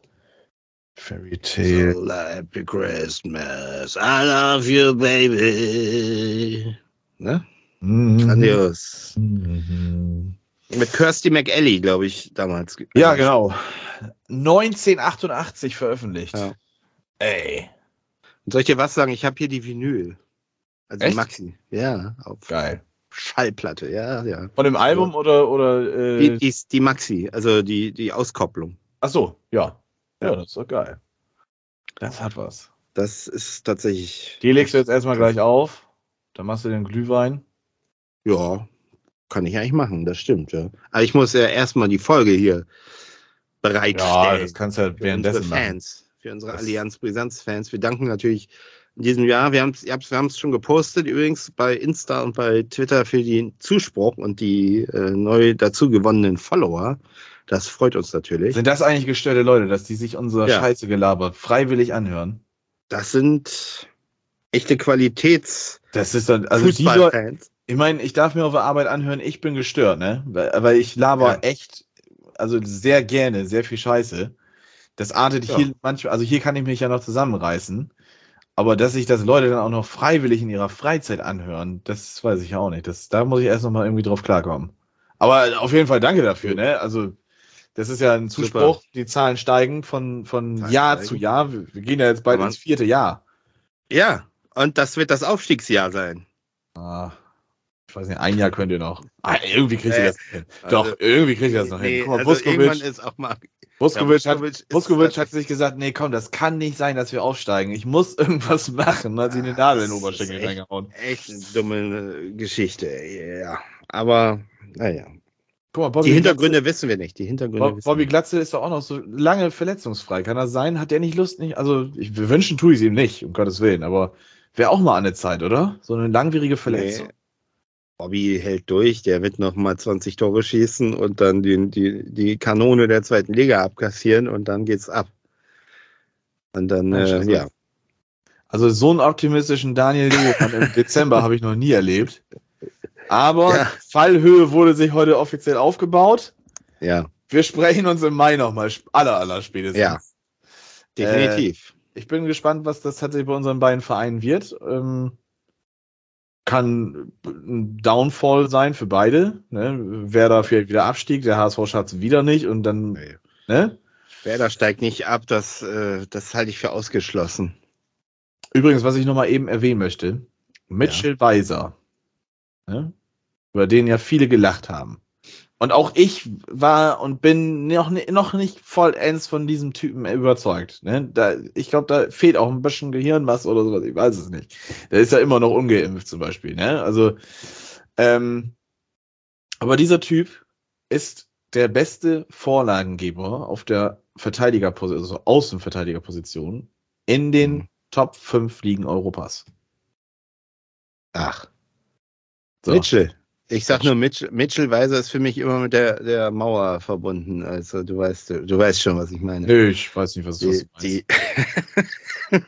Fairy Tale. So happy Christmas, I love you, baby. Ne? Mhm. Grandios. Mhm. Mit Kirsty McAlley, glaube ich, damals. Ja, genau. neunzehnhundertachtundachtzig veröffentlicht. Ja. Ey. Und soll ich dir was sagen? Ich habe hier die Vinyl. Also Echt? die Maxi. Ja, auf Geil. Schallplatte. Ja, ja. Von dem Album oder, oder, Die, äh, die, die Maxi, also die, die Auskopplung. ach so, ja. Ja, Ja. das ist doch geil. Das hat was. Das ist tatsächlich. Die legst du jetzt erstmal gleich auf. Dann machst du den Glühwein. Ja, kann ich eigentlich machen, das stimmt, ja. Aber ich muss ja erstmal die Folge hier bereitstellen. Ja, das kannst du ja für währenddessen unsere machen. Fans, für unsere Das- Allianz Brisanz-Fans. Wir danken natürlich in diesem Jahr, wir haben es wir haben's schon gepostet, übrigens bei Insta und bei Twitter für den Zuspruch und die äh, neu dazu gewonnenen Follower. Das freut uns natürlich. Sind das eigentlich gestörte Leute, dass die sich unsere Ja. Scheiße gelabert freiwillig anhören? Das sind echte Qualitäts Das ist dann, also die Leute, Fußballfans. ich meine, ich darf mir auf der Arbeit anhören, ich bin gestört, ne? Weil, weil ich laber Ja. echt, also sehr gerne, sehr viel Scheiße. Das artet Ja. hier manchmal, also hier kann ich mich ja noch zusammenreißen. Aber dass sich das Leute dann auch noch freiwillig in ihrer Freizeit anhören, das weiß ich ja auch nicht. Das, da muss ich erst noch mal irgendwie drauf klarkommen. Aber auf jeden Fall danke dafür, ne? Also, das ist ja ein Zuspruch. Super. Die Zahlen steigen von, von Zahlen Jahr steigen. zu Jahr. Wir, wir gehen ja jetzt bald Aber- ins vierte Jahr. Ja, und das wird das Aufstiegsjahr sein. Ah, ich weiß nicht, ein Jahr könnt ihr noch. Ah, irgendwie kriegt ihr Äh, das noch hin. Doch, also- irgendwie kriegt ihr das noch Nee, hin. Guck mal, also irgendwann Vuskovic, ist auch mal. Vuskovic, Ja, hat, Vuskovic ist Vuskovic hat tatsächlich- sich gesagt, nee, komm, das kann nicht sein, dass wir aufsteigen. Ich muss irgendwas machen. Hat sich eine Nadel in den Das Oberschenkel ist echt- reingehauen. Echt eine dumme äh, Geschichte, ja. Aber, naja. Guck mal, Bobby Die Hintergründe wissen wir nicht. Die Hintergründe Bob, wissen Bobby wir Glatze ist doch auch noch so lange verletzungsfrei. Kann das sein? Hat der nicht Lust? Nicht? Also, ich, wir wünschen tue ich es ihm nicht, um Gottes Willen. Aber wäre auch mal an der Zeit, oder? So eine langwierige nicht. Verletzung. Nee. Bobby hält durch, der wird noch mal zwanzig Tore schießen und dann die, die, die Kanone der zweiten Liga abkassieren und dann geht's ab. Und dann, Ja, äh, scheiße. ja. Also, so einen optimistischen Daniel Leopold im Dezember habe ich noch nie erlebt. Aber Ja. Fallhöhe wurde sich heute offiziell aufgebaut. Ja, Wir sprechen uns im Mai nochmal, aller, aller spätestens. Ja. definitiv. Ich bin gespannt, was das tatsächlich bei unseren beiden Vereinen wird. Ähm, kann ein Downfall sein für beide. Ne? Werder vielleicht wieder Abstieg, der H S V schafft es wieder nicht und dann, Nee. ne? Werder steigt nicht ab, das, äh, das halte ich für ausgeschlossen. Übrigens, was ich nochmal eben erwähnen möchte, Mitchell Weiser, ne? Über den ja viele gelacht haben. Und auch ich war und bin noch, ni- noch nicht vollends von diesem Typen überzeugt. Ne? Da, ich glaube, da fehlt auch ein bisschen Gehirnmasse oder sowas, ich weiß es nicht. Der ist ja immer noch ungeimpft zum Beispiel. Ne? Also, ähm, aber dieser Typ ist der beste Vorlagengeber auf der Verteidigerposition, also Außenverteidigerposition in den Mhm. Top fünf Ligen Europas. Ach, So. Mitchell. Ich sag nur, Mitchell, Mitchell Weiser ist für mich immer mit der, der Mauer verbunden. Also du weißt, du weißt schon, was ich meine. Nö, ich weiß nicht, was, was du Die, meinst. die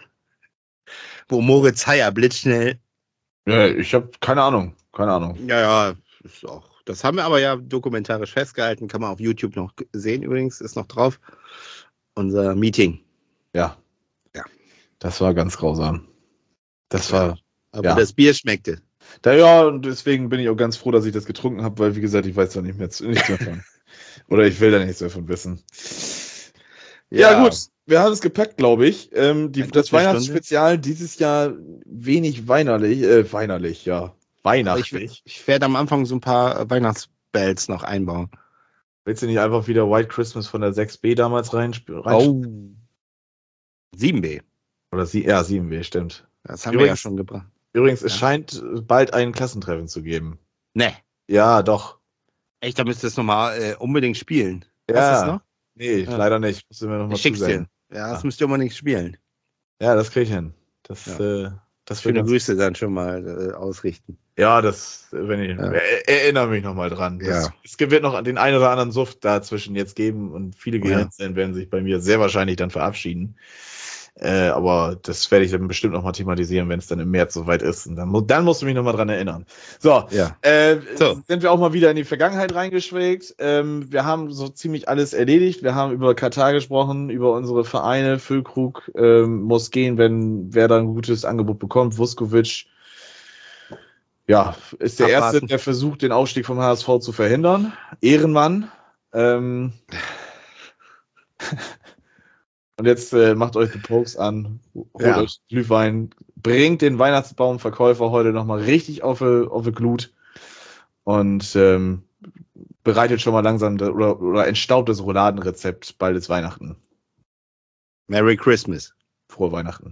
Wo Moritz Heyer blitzschnell. Ja, ich habe keine Ahnung, keine Ahnung. Ja, ja, ist auch. Das haben wir aber ja dokumentarisch festgehalten. Kann man auf YouTube noch sehen übrigens, ist noch drauf. Unser Meeting. Ja. Ja. Das war ganz grausam. Das war, Aber Ja. das Bier schmeckte. da, ja, und deswegen bin ich auch ganz froh, dass ich das getrunken habe, weil, wie gesagt, ich weiß da nicht mehr zu, nichts mehr von. Oder ich will da nichts mehr von wissen. Ja, gut. Wir haben es gepackt, glaube ich. Ähm, die, Eine das gute Weihnachtsspezial dieses Jahr wenig weinerlich, äh, weinerlich, ja. Aber Weihnachtlich. Ich, ich werde am Anfang so ein paar Weihnachtsbells noch einbauen. Willst du nicht einfach wieder White Christmas von der sechs B damals reinsp- rein? Oh. sieben B. Oder sie, ja, sieben B, stimmt. Das haben wir ja Übrigens- schon gebracht. Übrigens, es Ja. scheint bald ein Klassentreffen zu geben. Ne. Ja, doch. Echt, da müsst ihr es nochmal äh, unbedingt spielen. Ja. Hast du es noch? Nee, Ja. leider nicht. Musst du mir noch mal Ich schick's dir. zusenden. Ja, das ah. müsst ihr aber nicht spielen. Ja, das kriege ich hin. Das, ja. äh, das Schöne Grüße dann schon mal äh, ausrichten. Ja, das, wenn ich, ja. er, erinnere mich nochmal dran. Das, ja. Es wird noch den einen oder anderen Suft dazwischen jetzt geben und viele Gehirnzellen ja. werden sich bei mir sehr wahrscheinlich dann verabschieden. Äh, aber das werde ich dann bestimmt nochmal thematisieren, wenn es dann im März soweit ist. Und dann, dann musst du mich nochmal dran erinnern. So, ja. Äh, so, sind wir auch mal wieder in die Vergangenheit reingeschwelgt. Ähm, wir haben so ziemlich alles erledigt. Wir haben über Katar gesprochen, über unsere Vereine. Füllkrug ähm, muss gehen, wenn wer da ein gutes Angebot bekommt. Vuskovic, ja, ist der Abwarten. Erste, der versucht, den Aufstieg vom H S V zu verhindern. Ehrenmann. Ähm, Und jetzt äh, macht euch die Pokes an, holt ja. euch Glühwein, bringt den Weihnachtsbaumverkäufer heute nochmal richtig auf die, auf die Glut und ähm, bereitet schon mal langsam das, oder, oder entstaubt das Rouladenrezept. Bald ist Weihnachten. Merry Christmas. Frohe Weihnachten.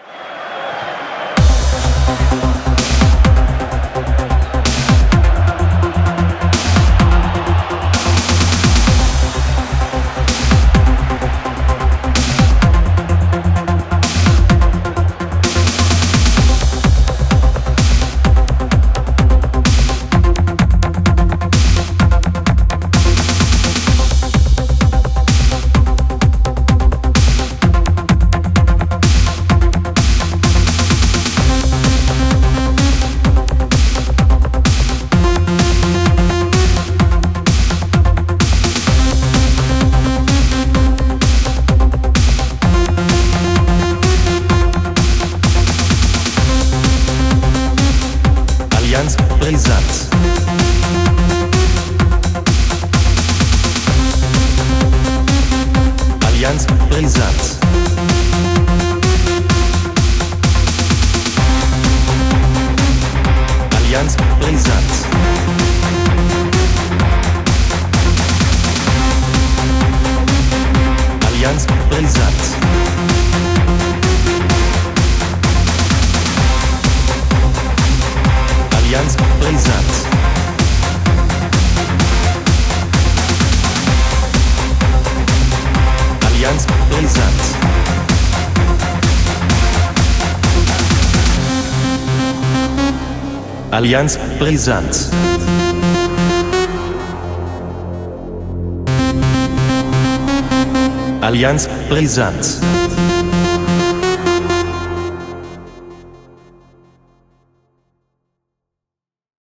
Brisant. Allianz Brisant. Allianz Brisant. Allianz Brisant. Allianz Brisant. Allianz Brisant. Allianz Brisant. Allianz Brisant.